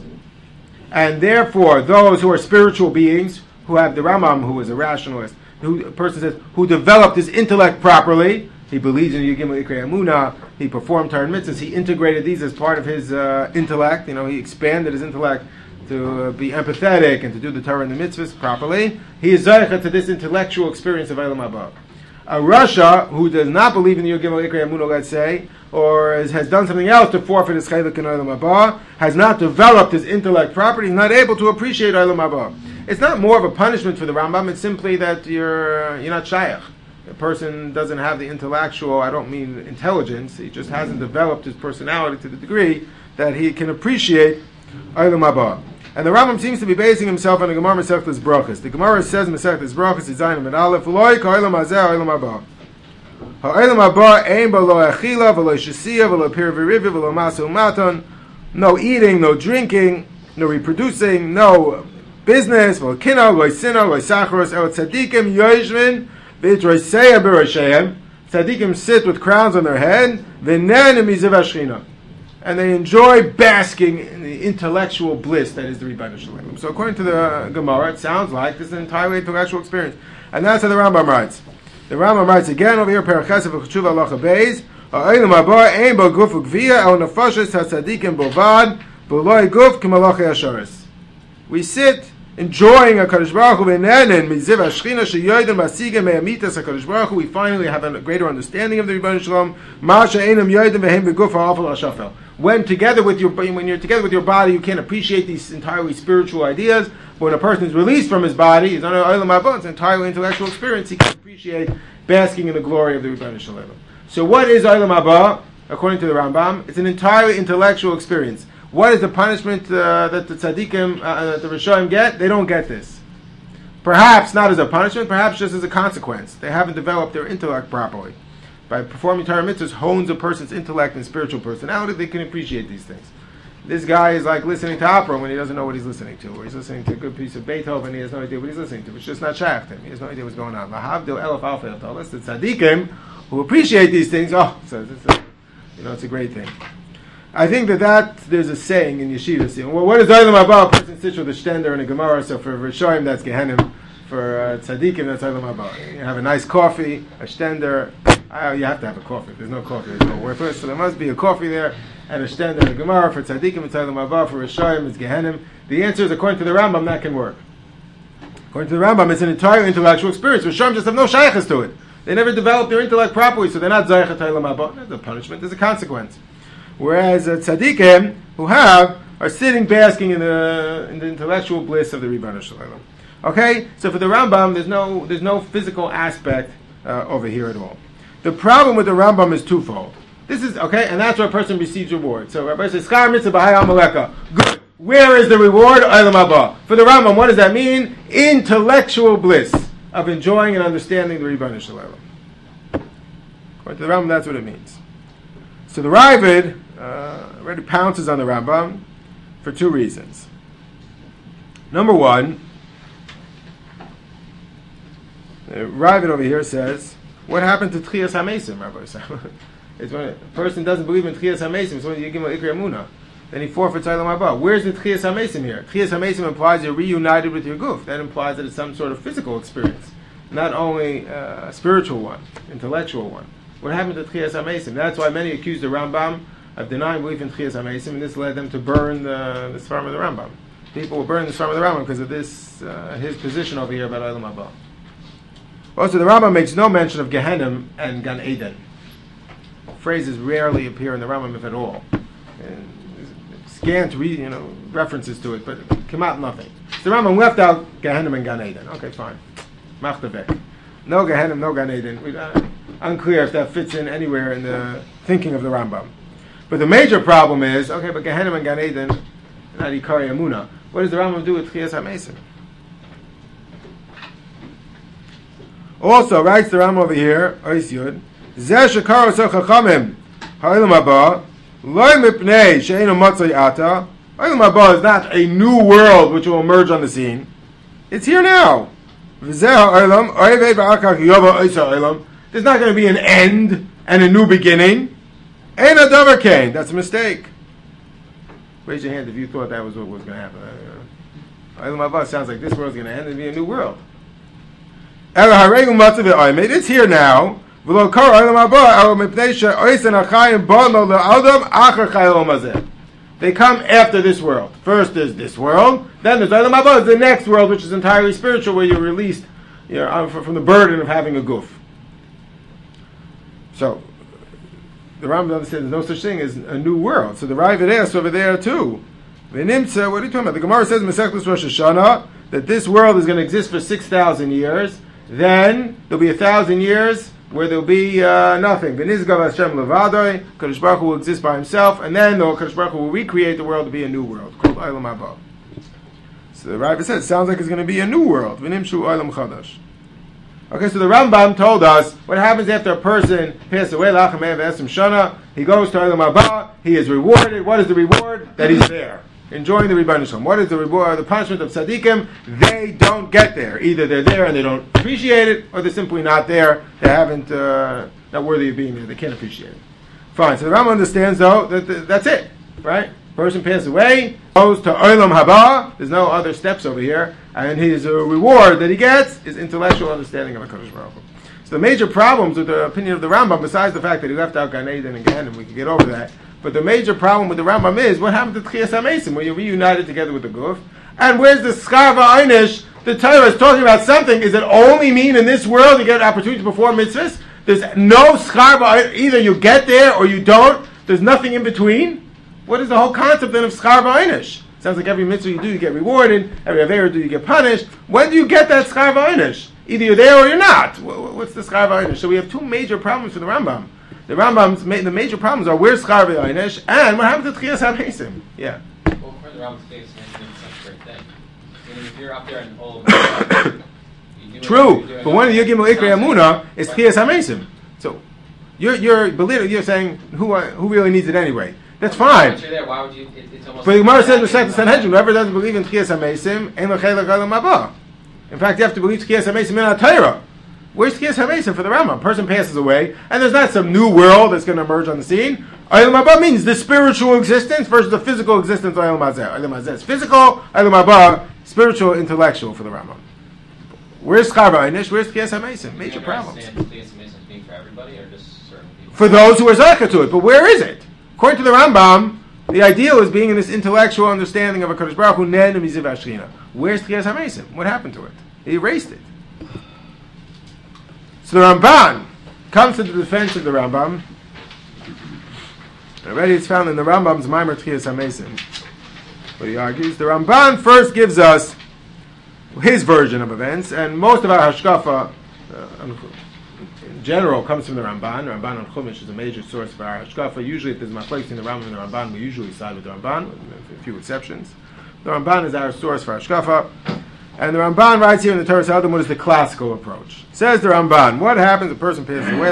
And therefore, those who are spiritual beings, who have the Rambam, who is a rationalist, who a person says, who developed his intellect properly, he believes in Yigim Ikrei Amunah, he performed Torah mitzvahs, he integrated these as part of his uh, intellect, you know, he expanded his intellect to uh, be empathetic and to do the Torah and the mitzvahs properly. He is Zaycha to this intellectual experience of Olam Haba. A Rasha who does not believe in the Yigim Ikrei Amunah, let's say, or is, has done something else to forfeit his Chaylik in Olam Haba, has not developed his intellect properly, he's not able to appreciate Olam Haba. It's not more of a punishment for the Rambam, it's simply that you're, you're not Shaykh. A person doesn't have the intellectual, I don't mean intelligence, he just hasn't developed his personality to the degree that he can appreciate Olam Haba. And the Rambam seems to be basing himself on the Gemara Masechtas Brachos. The Gemara says in Masechtas Brachos, it's Zayin and Aleph, Loi ka'olam hazeh Olam Haba. Ha'olam haba ein bo lo achila, v'lo shesiya, v'lo pir v'rivi, v'lo masu maton. No eating, no drinking, no reproducing, no business, v'lo kina, v'lo sina, v'lo sacharos, el tzadikim yoshvin, v'yitroseya b'rosheim. Tzadikim sit with crowns on their head, v'nen miziv hashchina. And they enjoy basking in the intellectual bliss that is the Rebbeinu Shalom. So according to the uh, Gemara, it sounds like this is an entirely intellectual experience. And that's how the Rambam writes. The Rambam writes again over here, Parachesav V'Chshuva Halacha Beis, Ha'olam haba ein bo guf u'gviya el nefashos hatzadikim bovad, b'loi guf k'malachei hasharis. We sit enjoying HaKadosh Baruch Hu v'nenen miziv hashchina sheyoyden b'asigim me'amitas HaKadosh Baruch Hu. We finally have a greater understanding of the Rebbeinu Shalom. Ma she'enam yoyden v'hem b'guf ha'afel ha'shafel. When together with your when you're together with your body, you can't appreciate these entirely spiritual ideas. But when a person is released from his body, he's on an Olam Haba, it's an entirely intellectual experience. He can appreciate basking in the glory of the Rebbeinu Shalom. So, what is Olam Haba? According to the Rambam, it's an entirely intellectual experience. What is the punishment uh, that the tzaddikim, uh, that the Rishonim get? They don't get this. Perhaps not as a punishment, perhaps just as a consequence. They haven't developed their intellect properly. By performing Torah mitzvahs hones a person's intellect and spiritual personality, they can appreciate these things. This guy is like listening to opera when he doesn't know what he's listening to, or he's listening to a good piece of Beethoven and he has no idea what he's listening to. It's just not shaykh to him. He has no idea what's going on. Lahavdil elef alfei told us the tzaddikim who appreciate these things, oh, so it's a, you know, it's a great thing. I think that, that there's a saying in yeshivas. Well, what is Olam Haba? A person sits with a stender and a Gemara, so for Rishonim that's Gehenim, for uh, tzaddikim that's Olam Haba. You have a nice coffee, a stender. Uh, you have to have a coffee. If there's no coffee, it's no worthless. So there must be a coffee there, and a stender and a Gemara. For tzaddikim it's Olam Haba, for Rishonim it's Gehenim. The answer is, according to the Rambam, that can work. According to the Rambam, it's an entirely intellectual experience. Rishonim just have no shaykhs to it. They never develop their intellect properly, so they're not zaycha Olam Haba. There's a punishment, there's a consequence. Whereas uh, tzaddikim, who have, are sitting basking in the in the intellectual bliss of the Rebbeinu Shalom. Okay, so for the Rambam, there's no there's no physical aspect uh, over here at all. The problem with the Rambam is twofold. This is okay, and that's where a person receives reward. So Rabbi says, "Schar mitzvah b'hai amaleka." Good. Where is the reward? Olam haba. For the Rambam, what does that mean? Intellectual bliss of enjoying and understanding the Rebbeinu Shalom. According to the Rambam, that's what it means. So the Ravid uh, already pounces on the Rambam for two reasons. Number one, the Ravid over here says, what happened to Tchias HaMesim, Rabbi Yisrael? It's when a person doesn't believe in Tchias HaMesim, so when you give him Ikri Amunah, then he forfeits Olam Haba. Where's the Tchias HaMesim here? Tchias HaMesim implies you're reunited with your guf. That implies that it's some sort of physical experience, not only uh, a spiritual one, intellectual one. What happened to Tchias HaMesim? That's why many accused the Rambam of denying belief in Tchias HaMesim, and this led them to burn the, the Sfarim of the Rambam. People will burn the Sfarim of the Rambam because of this, uh, his position over here about Olam Haba. Also, the Rambam makes no mention of Gehenna and Gan Eden. Phrases rarely appear in the Rambam, if at all. And scant read, you know, references to it, but it came out nothing. So the Rambam left out Gehenna and Gan Eden. Okay, fine. Machtavek. No Gehenna, no Gan Eden. We, uh, unclear if that fits in anywhere in the thinking of the Rambam. But the major problem is, okay, but Gehenna and Gan Eden, not Ikari Amunah. What does the Rambam do with Tchias HaMesim? Also, writes the Rambam over here, Ois Yud, Zeh shekaro sel chachamim ha'olam haba lo mipnei she'einu matzai ata. Olam haba is not a new world which will emerge on the scene. It's here now. V'zeh ha'olam oivei ba'akach yova ois ha'olam. There's not going to be an end and a new beginning. Ein hadavar kain. That's a mistake. Raise your hand if you thought that was what was going to happen. Olam haba sounds like this world's going to end and be a new world. It's here now. They come after this world. First there's this world, then there's Olam Haba, the next world, which is entirely spiritual, where you're released, you know, from the burden of having a guf. So, the Rambam understands there's no such thing as a new world. So the Ravid asks over there too. What are you talking about? The Gemara says in Masechtas Rosh Hashanah that this world is going to exist for six thousand years. Then there'll be a thousand years where there'll be uh, nothing. V'nizgav Hashem levadoi, Kadosh Baruch Hu will exist by himself, and then the Kadosh Baruch Hu will recreate the world to be a new world called Olam Haba. So the Rav says, it sounds like it's going to be a new world. V'nimshu Olam Chadash. Okay, so the Rambam told us what happens after a person passes away. Lachem Esim Shana, he goes to Olam Haba. He is rewarded. What is the reward? That he's there, enjoying the Rebbeinu Shalom. What is the reward? The punishment of tzaddikim? They don't get there. Either they're there and they don't appreciate it, or they're simply not there. They haven't, uh, not worthy of being there. They can't appreciate it. Fine. So the Rambam understands, though, that that that's it, right? Person passes away, goes to Olam Haba. There's no other steps over here, and his uh, reward that he gets is intellectual understanding of HaKadosh Baruch Hu. So the major problems with the opinion of the Rambam, besides the fact that he left out Gan Eden and Gehenna, we can get over that. But the major problem with the Rambam is, what happened to Tchias HaMesim, when you're reunited together with the Guf? And where's the Schar V'Einish? The Torah is talking about something. Is it only mean in this world you get an opportunity to perform mitzvahs? There's no Schar V'Einish. Either you get there or you don't. There's nothing in between. What is the whole concept then of Schar V'Einish? Sounds like every mitzvah you do, you get rewarded. Every avera you do, you get punished. When do you get that Schar V'Einish? Either you're there or you're not. What's the Schar V'Einish? So we have two major problems for the Rambam. The Rambam's ma- the major problems are where's Schar V'Einish and what happened to Tchias HaMesim. Yeah. Well, for the Rambam's case, it's such a great thing. I mean, if you're up there in all you do True, but one of the Yugim Ikri Amunah is Tchias HaMesim. So you're you're believing, you're saying who uh, who really needs it anyway? That's fine. Once you're there, why would you? It, it's almost. But the Gemara says in the Masechtas Sanhedrin, whoever doesn't believe in Tchias HaMesim, ein lo chelek Olam Haba. In fact, you have to believe Tchias HaMesim in a Torah. Where's Tchias HaMesim for the Rambam? A person passes away, and there's not some new world that's going to emerge on the scene. Olam Haba means the spiritual existence versus the physical existence of Olam Hazeh. Olam Hazeh is physical, Olam Haba, spiritual, intellectual for the Rambam. Where's Schar V'Einish? Where's Tchias HaMesim? Major problems. Tchias HaMesim being for everybody, or just certain people? For those who are Zaycha to it, but where is it? According to the Rambam, the ideal is being in this intellectual understanding of a Kadosh Baruch Hu, Nen Miziv Ashchina. Where's Tchias HaMesim? What happened to it? He erased it. So the Ramban comes to the defense of the Rambam. Already it's found in the Rambam's Maimer Tchias HaMesim. But he argues, the Ramban first gives us his version of events, and most of our Hashkafa, uh, in general, comes from the Ramban. The Ramban on Chumash is a major source for our Hashkafa. Usually if there's my place in the Rambam and the Ramban, we usually side with the Ramban, with a few exceptions. The Ramban is our source for Hashkafa. And the Ramban writes here in the Torah Sodom what is the classical approach. Says the Ramban, what happens if a person passes away?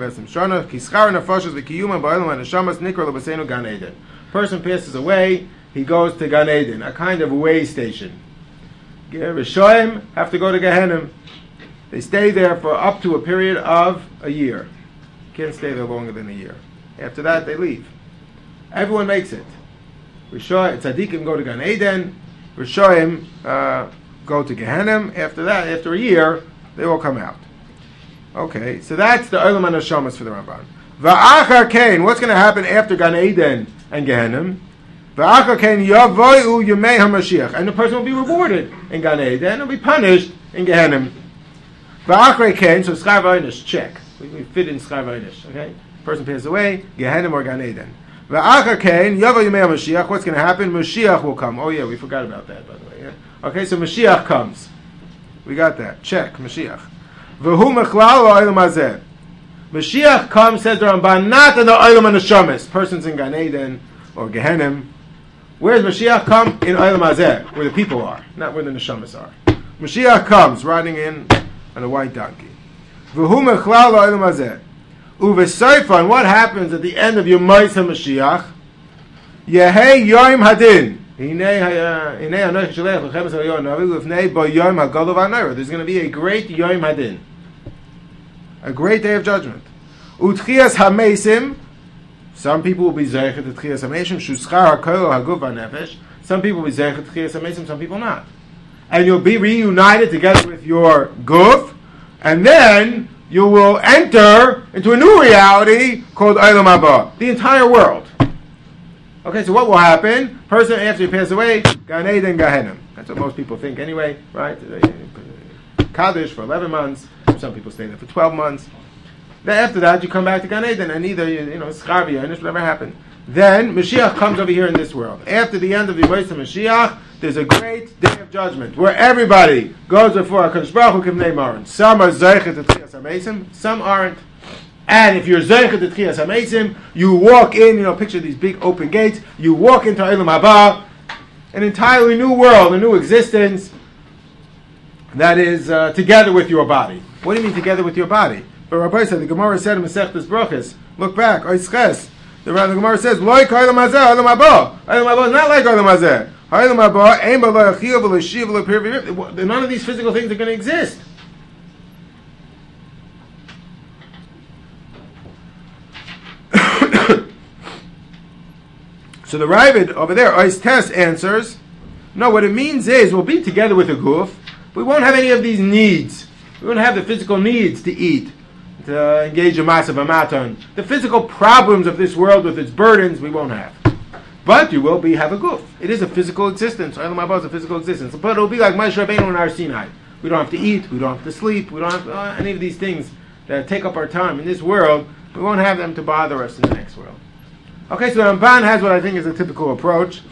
Person passes away, he goes to Gan Eden, a kind of way station. Rishoyim have to go to Gehenna. They stay there for up to a period of a year. Can't stay there longer than a year. After that, they leave. Everyone makes it. Rishoyim, tzaddikim go to Gan Eden. Rishoyim uh, go to Gehenna. After that, after a year, they all come out. Okay, so that's the Olam HaNeshamas for the Ramban. Va'achar Kain, what's going to happen after Gan Eden and Gehenna? Va'achar Kain yavoyu yemei HaMashiach, and the person will be rewarded in Gan Eden and will be punished in Gehenna. Va'achar Kain, so Schar V'Einish, check. We, we fit in Schar V'Einish, okay? Person passes away, Gehenna or Gan Eden. Va'achar Kain yavoyu yemei HaMashiach, what's going to happen? Mashiach will come. Oh yeah, we forgot about that, by the way. Yeah? Okay, so Mashiach comes. We got that. Check, Mashiach. V'hu mechlal ha'olam hazeh. Mashiach comes, says the Ramban, not in the Olam HaNeshamas. Persons in Gan Eden or Gehenna. Where does Mashiach come? In Olam Hazeh, where the people are, not where the Neshamas are. Mashiach comes riding in on a white donkey. V'hu mechlal ha'olam hazeh. Uvesoifan, what happens at the end of Yomais HaMashiach? Yehei Yom Hadin. There's going to be a great Yom Hadin. A great day of judgment. Utchias hamesim. Some people will be zeichet at tchias hamesim. Shuschar hakol haguf hanefesh. Some people will be zeichet at tchias hamesim. Some people not. And you'll be reunited together with your guf, and then you will enter into a new reality called Olam Haba. The entire world. Okay, so what will happen? Person after he passes away, Gan Eden, Gehenna. That's what most people think anyway, right? Kaddish for eleven months. Some people stay there for twelve months. Then after that, you come back to Gan Eden, and either, you know, Schar V'Einish, whatever happened. Then Mashiach comes over here in this world. After the end of the Yomais HaMashiach, there's a great day of judgment where everybody goes before HaKadosh Baruch Hu K'vnei Maron. Some are zeichet at Tchias HaMeisim, some aren't. And if you're zeichet at Tchias HaMeisim, you walk in, you know, picture these big open gates, you walk into Olam Haba, an entirely new world, a new existence that is uh, together with your body. What do you mean together with your body? But Rabbi said, the Gemara said in Masechtas Brachos, look back, Oisches, the, the Gemara says, Loi Olam Hazeh, Olam Haba. Olam Haba is not like Olam Hazeh. Olam Haba, Ein Ba Lo Yachil V'Lo Yishiv V'Lo Pir V'Rib. None of these physical things are going to exist. So the Ravid over there, Oistes, answers, no, what it means is we'll be together with a guf, we won't have any of these needs. We won't have the physical needs to eat, to engage in massive amaton. The physical problems of this world with its burdens, we won't have. But you will be have a guf. It is a physical existence. Olam Haba is a physical existence. But it will be like Moshe Rabbeinu and Har Sinai. We don't have to eat. We don't have to sleep. We don't have uh, any of these things that take up our time in this world. We won't have them to bother us in the next world. Okay, so Ramban has what I think is a typical approach,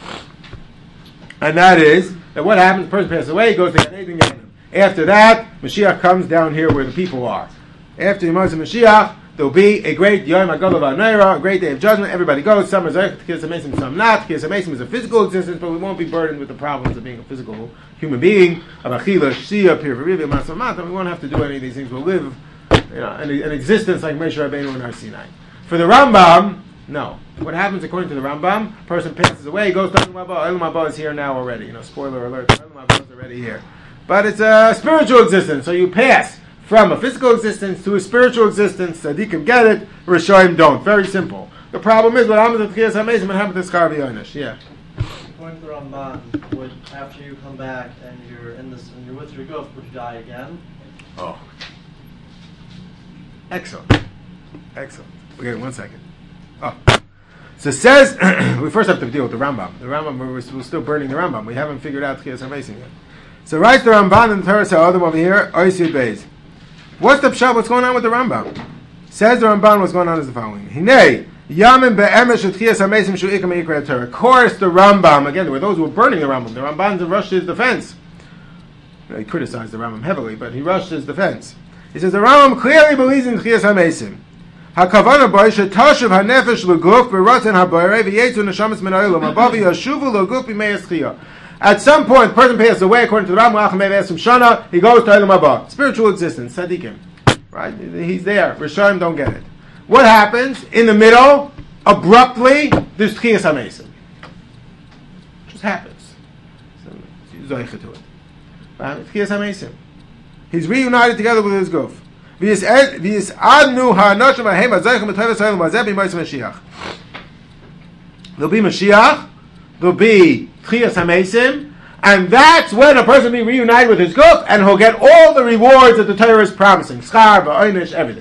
and that is that what happens? The person passes away, goes to Gan Eden, Gehenna. After that, Mashiach comes down here where the people are. After Yomais HaMashiach, there will be a great Yom HaGadol V'Haneira, a great day of judgment. Everybody goes. Some are zeichet Tchias HaMeisim, some not. Tchias HaMeisim is a physical existence, but we won't be burdened with the problems of being a physical human being. Abachila, Shia, Pir V'Rivia, Masamata. We won't have to do any of these things. We'll live, you know, an, an existence like Moshe Rabbeinu and Har Sinai. For the Rambam, no. What happens according to the Rambam? A person passes away, goes to Olam Haba. Olam Haba is here now already. You know, spoiler alert. Olam Haba is already here. But it's a spiritual existence. So you pass from a physical existence to a spiritual existence. Tzaddikim get it. Rishoyim don't. Very simple. The problem is what happens to Tchias HaMeisim, what happens to Schar V'Einish. Yeah. According to the Ramban, would after you come back and you're in this and you're with your guf, would you die again? Oh. Excellent. Excellent. Okay, one second. Oh. So it says, we first have to deal with the Rambam. The Rambam, we're, we're still burning the Rambam. We haven't figured out Tchias HaMeisim yet. So writes the Ramban in the Torah Sa'adim over here, Oisid Beis. What's the pshat? What's going on with the Rambam? Says the Ramban, what's going on is the following. Hinei, Yamin be'emesh Tchias HaMeisim shu'ikam yikra Torah. Of course, the Rambam, again, there were those who were burning the Rambam. The Ramban rushed his defense. He criticized the Rambam heavily, but he rushed his defense. He says the Rambam clearly believes in Tchias HaMeisim. Hakavana boy shetashuv hanefesh leguf beratzon habayre v'yetzu neshamas min ha'olam haba v'yashuvu leguf b'mei eschiyah. At some point, the person passes away, according to the Rambam, Shana, he goes to Olam Haba. Spiritual existence, Tzadikim. Right? He's there. Rishonim don't get it. What happens? In the middle, abruptly, there's Tchiyas HaMesim. Just happens. So, Zoicha to it. Right? Tchiyas HaMesim. He's reunited together with his guf. There'll be Mashiach, there'll be Tchiyas HaMesim, and that's when a person will be reunited with his guf, and he'll get all the rewards that the Torah is promising. Schar, Ba'onish, everything.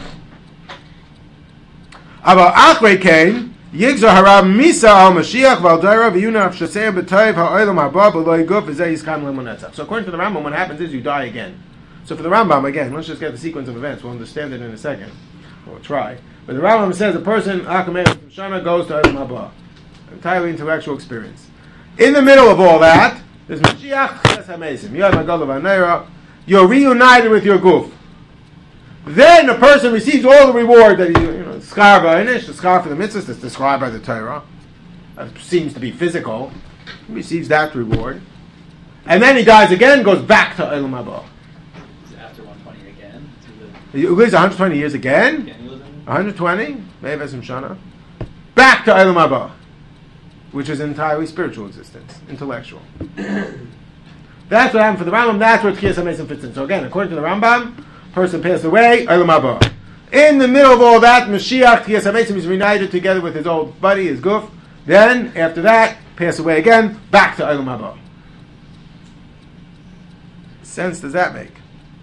About Achrei Kain, Yigzor Harav Misa al Mashiach Valdera V'yuna Shasei B'Toiv Ha'olam Haba B'Loi Guf V'Zeh Yizkan L'Monetzach. So according to the Rambam, what happens is you die again. So for the Rambam, again, let's just get the sequence of events. We'll understand it in a second. We'll try. But the Rambam says a person, Akameh Shana, goes to Olam Haba. Entirely intellectual experience. In the middle of all that, there's Mashiach Tchiyas HaMesim. Yod Magalav HaNeira. You're reunited with your guf. Then a person receives all the reward that he, you know, schar v'inish, the schar for the mitzvahs that's described by the Torah. That seems to be physical. He receives that reward. And then he dies again, goes back to Olam Haba. After one hundred twenty again? He lives one hundred twenty years again? Again, one hundred twenty? Maybe some shana. Back to Olam Haba, which is entirely spiritual existence, intellectual. That's what happened for the Rambam. That's where Tchiyas HaMesim fits in. So again, according to the Rambam, person passed away, Olam Haba. In the middle of all that, Mashiach, Tchiyas HaMesim, is reunited together with his old buddy, his guf. Then, after that, pass away again, back to Olam Haba. What sense does that make?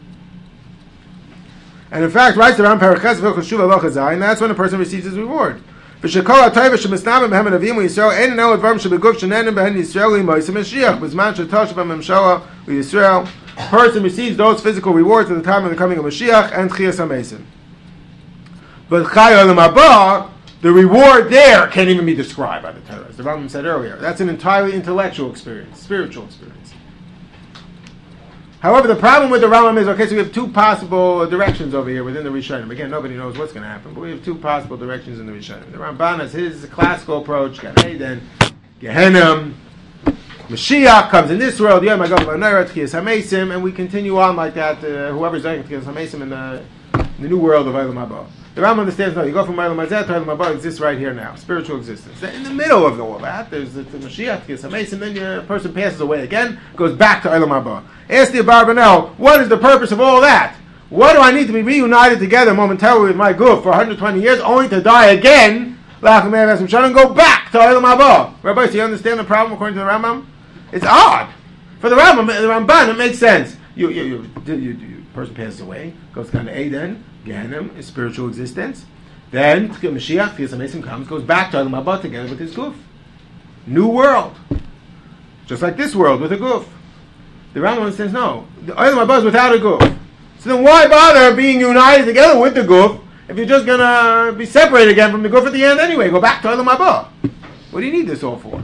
And in fact, writes the Rambam, Paraches V'chashuv Aloch Hazayin, that's when a person receives his reward. V'shekol ha'tayva shemisnabim behem hanavim u'Yisrael ein eno advarim shebeguf shenenim behen Yisrael u'Moisem Mashiach b'zman shetosh b'memshala u'Yisrael. A person receives those physical rewards at the time of the coming of Mashiach and Tchiyas HaMesim. But Chai Olam Haba, the reward there can't even be described by the Torah. As the Rambam said earlier, that's an entirely intellectual experience, spiritual experience. However, the problem with the Rambam is, okay, so we have two possible directions over here within the Rishonim. Again, nobody knows what's going to happen, but we have two possible directions in the Rishonim. The Ramban has his classical approach, Gan Eden, Gehenna, Mashiach comes in this world, Yom HaGov HaNeira, Tchiyas HaMesim, and we continue on like that, uh, whoever's doing Tchiyas HaMesim in the, in the new world of Olam Haba. The Rambam understands, no, you go from Olam Hazeh to Olam Haba, exists right here now, spiritual existence. In the middle of all that, there's the, the Mashiach, Tchiyas HaMesim, then your person passes away again, goes back to Olam Haba. Ask the Abarbanel, what is the purpose of all that? What do I need to be reunited together momentarily with my guf for one hundred twenty years, only to die again, and go back to Olam Haba? Rabbi, do you understand the problem according to the Rambam? It's odd. For the Rambam, the Ramban, it makes sense. You, you, you, you, you, you person passes away, goes to Eden, Gehenna, is spiritual existence. Then Mashiach, Tchiyas HaMesim comes, goes back to Olam Haba together with his guf. New world. Just like this world with a guf. The Rambam says no. The Olam Haba is without a guf. So then why bother being united together with the guf if you're just going to be separated again from the guf at the end anyway? Go back to Olam Haba. What do you need this all for?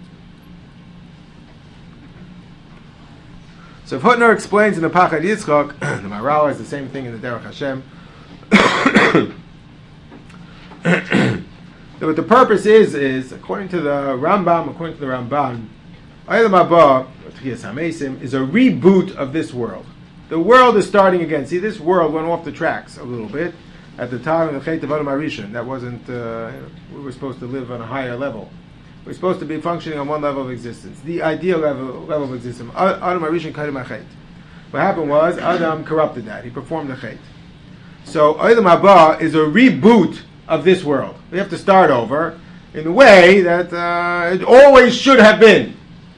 So Hutner explains in the Pachad Yitzchak, the Maharal has the same thing in the Derech Hashem, that what the purpose is, is, according to the Rambam, according to the Ramban, Olam Haba, Tchiyas HaMesim, is a reboot of this world. The world is starting again. See, this world went off the tracks a little bit at the time of the Chet of Adam HaRishon. That wasn't, uh, we were supposed to live on a higher level. We're supposed to be functioning on one level of existence, the ideal level, level of existence. Adam HaRishon Kadem HaChet. What happened was, Adam corrupted that. He performed the Chet. So, Olam Haba is a reboot of this world. We have to start over in the way that uh, it always should have been.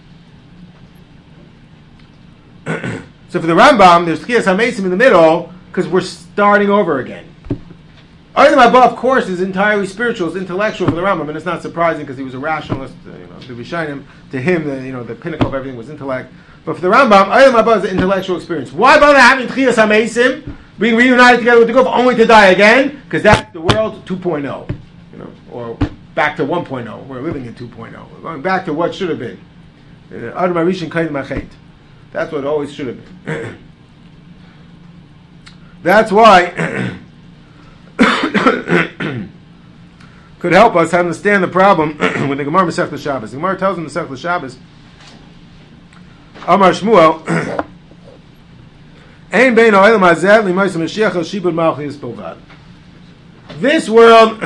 So for the Rambam, there's Tchiyas HaMesim in the middle, because we're starting over again. Olam Haba, of course, is entirely spiritual, it's intellectual for the Rambam, and it's not surprising because he was a rationalist. Uh, you know, the Rishonim, to him, the, you know, the pinnacle of everything was intellect. But for the Rambam, Olam Haba is an intellectual experience. Why bother having Tchiyas HaMesim, being reunited together with the guf, only to die again? Because that's the world two point oh, you know, or back to one point oh. We're living in two point oh. We're going back to what should have been. Adam HaRishon Kadem HaChet. That's what it always should have been. That's why could help us understand the problem with the Gemara Masechta Shabbos. The Gemara tells in the Masechta Shabbos Amar Shmuel, Ein bein ha'olam hazeh l'mois Mashiach al shibud malchus bilvad. This world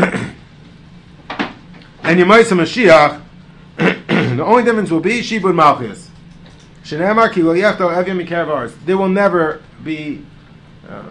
and Yemois Mashiach, the only difference will be shibud malchus. Shenamar ki lo yachto evim mikarav haaretz. There will never be uh,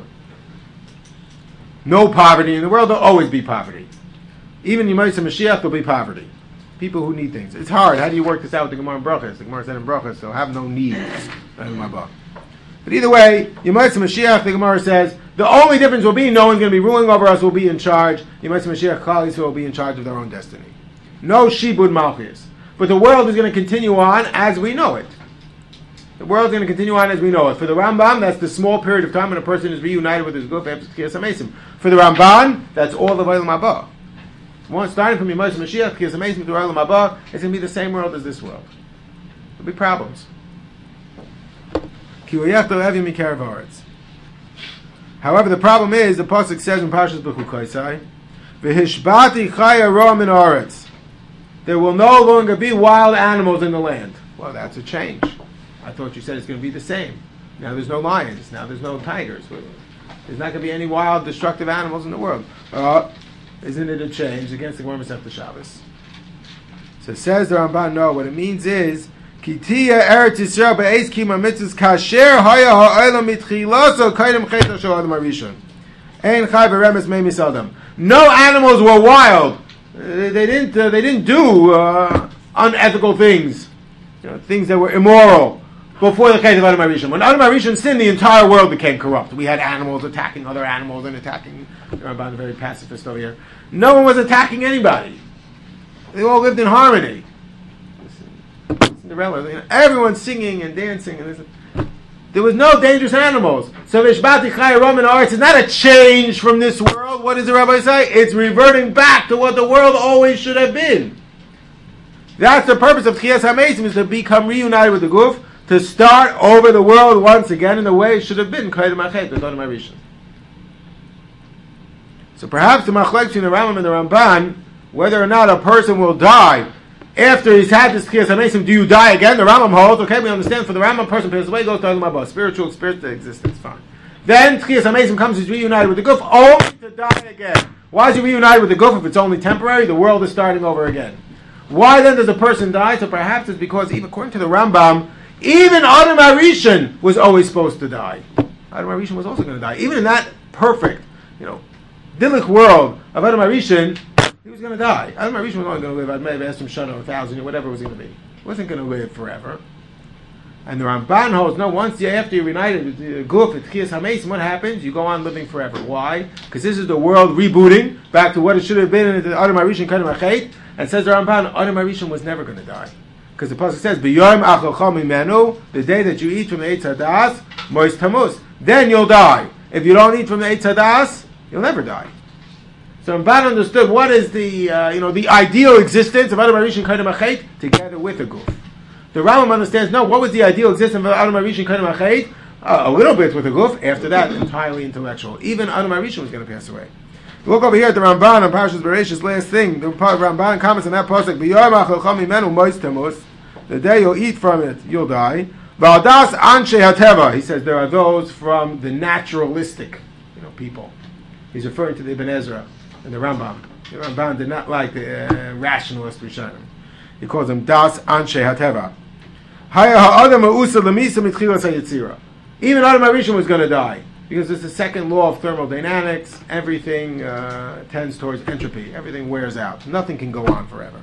no poverty in the world. There'll always be poverty. Even Yemois Mashiach, there'll be poverty. People who need things. It's hard. How do you work this out with the Gemara in Brachas? The Gemara said in Brachas, so have no need. But either way, Yemois Mashiach, the Gemara says, the only difference will be no one's going to be ruling over us, will be in charge. Yemois Mashiach, Klal Yisrael will be in charge of their own destiny. No shibud malchus. But the world is going to continue on as we know it. The world is going to continue on as we know it. For the Rambam, that's the small period of time when a person is reunited with his guf after Tkiyas HaMesim. For the Ramban, that's all of Olam Haba. One starting from Yemois Mashiach, Tkiyas HaMesim to Olam Haba, it's going to be the same world as this world. There'll be problems. However, the problem is, the pasuk says in Parshas Bechukoisai, "V'hishbati chaya ra min haaretz." There will no longer be wild animals in the land. Well, that's a change. I thought you said it's going to be the same. Now there's no lions. Now there's no tigers. There's not going to be any wild, destructive animals in the world. Uh, isn't it a change against the Gemara Masechta Shabbos? So says the Ramban, no. What it means is, Kitiya Eretz Yisrael be'ez kima mitzvahs kasher haya ha'olam mitchilaso kaidem cheta shel adam harishon. Ein chai v'remes mei misadam. No animals were wild. They, they didn't. Uh, they didn't do uh, unethical things. You know, things that were immoral before the case of Adam HaRishon. When Adam HaRishon sinned, the entire world became corrupt. We had animals attacking other animals and attacking. Ramban, a very pacifist over here. No one was attacking anybody. They all lived in harmony. Cinderella, you know, everyone's singing and dancing, and there was no dangerous animals. So Vishbati Chai Roman Arts is not a change from this world. What does the rabbi say? It's reverting back to what the world always should have been. That's the purpose of Tkiyas HaMesim, is to become reunited with the Guf, to start over the world once again in the way it should have been. So perhaps the machlek between the Rambam and the Ramban, whether or not a person will die after he's had this Tkiyas HaMesim, do you die again? The Rambam holds, okay, we understand, for the Rambam, person passes away, goes to Olam Haba, spiritual, spiritual existence, fine. Then Tkiyas HaMesim comes, he's reunited with the Guf, only to die again. Why is he reunited with the Guf if it's only temporary? The world is starting over again. Why then does a person die? So perhaps it's because, even according to the Rambam, even Adam HaRishon was always supposed to die. Adam HaRishon was also going to die. Even in that perfect, you know, idyllic world of Adam HaRishon, he was going to die. Adam HaRishon was only going to live, I'd maybe ask him Shana or a thousand, or whatever it was going to be. He wasn't going to live forever. And the Ramban holds, no, once you, after you're united with the Guf at Tkiyas HaMesim, what happens? You go on living forever. Why? Because this is the world rebooting back to what it should have been in the Adam HaRishon Kadim HaChet. And says the Ramban, Adam HaRishon was never going to die. Because the pasuk says, "B'yom achalcha mimenu," the day that you eat from the Eitz Hadas, mois tamus, then you'll die. If you don't eat from the Eitz Hadas, you'll never die. So Ramban understood what is the uh, you know the ideal existence of Adam HaRishon Kadim HaChet together with a Guf. The Rambam understands, no, what was the ideal existence of Adam HaRishon Kadim HaChet? Uh, a little bit with a Guf. After that, entirely intellectual. Even Adam HaRishon was going to pass away. Look over here at the Ramban on Parshas Bereshis, last thing. The Ramban comments on that pasuk: "B'yom achalcha mimenu mois tamus." The day you'll eat from it, you'll die. V'aldas anshe hateva. He says there are those from the naturalistic, you know, people. He's referring to the Ibn Ezra and the Rambam. The Rambam did not like the uh, rationalist Rishonim. He calls them das anshe hateva. Haya ha'adam ha'usa lemisa mitchilas hayitzira. Even Adam HaRishon was going to die. Because it's the second law of thermodynamics. Everything uh, tends towards entropy. Everything wears out. Nothing can go on forever.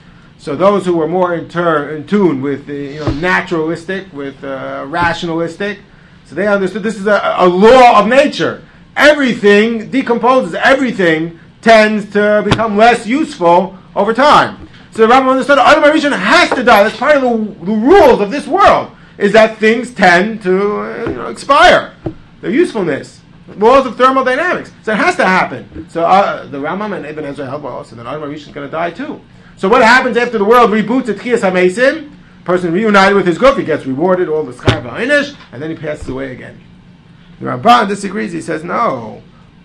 So those who were more in, tur- in tune with the you know naturalistic, with uh, rationalistic, so they understood this is a, a law of nature. Everything decomposes. Everything tends to become less useful over time. So the Rambam understood Adam HaRishon has to die. That's part of the, the rules of this world. Is that things tend to uh, you know expire. Their usefulness, laws of thermodynamics. So it has to happen. So uh, the Rambam and Ibn Ezra held well, so then Adam HaRishon is going to die too. So what happens after the world reboots at Tkiyas HaMesim? Person reunited with his Guf, he gets rewarded all the schar v'inish, and then he passes away again. The Ramban disagrees. He says no.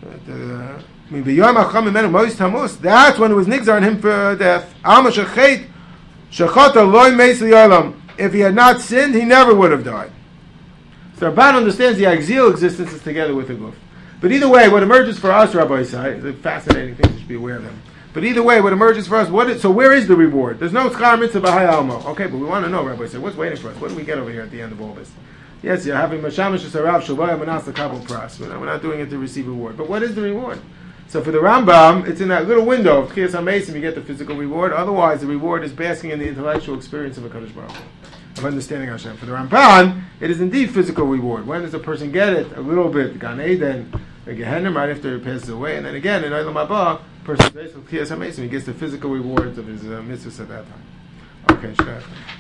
That's when it was nigzar on him for death. if he had not sinned, he never would have died. So Ramban understands the axial existence is together with the guf. But either way, what emerges for us, Rabbi Isai, is a fascinating thing, you should be aware of them. But either way, what emerges for us, what is, so where is the reward? There's no schar mitzvah b'hai almo. Okay, but we want to know, Rabbi Isai, what's waiting for us? What do we get over here at the end of all this? Yes, you're having mashamish sarav shavaya manas l'kabel pras. We're not doing it to receive reward. But what is the reward? So for the Rambam, it's in that little window of Tchias HaMesim, you get the physical reward. Otherwise, the reward is basking in the intellectual experience of a Kadosh Baruch Hu, of understanding Hashem. For the Ramban, it is indeed physical reward. When does a person get it? A little bit, Gan Eden, a Gehenna, right after he passes away, and then again, in Olam Haba, person based on Tchias HaMesim, he gets the physical rewards of his uh, mitzvahs at that time. Okay, shkach.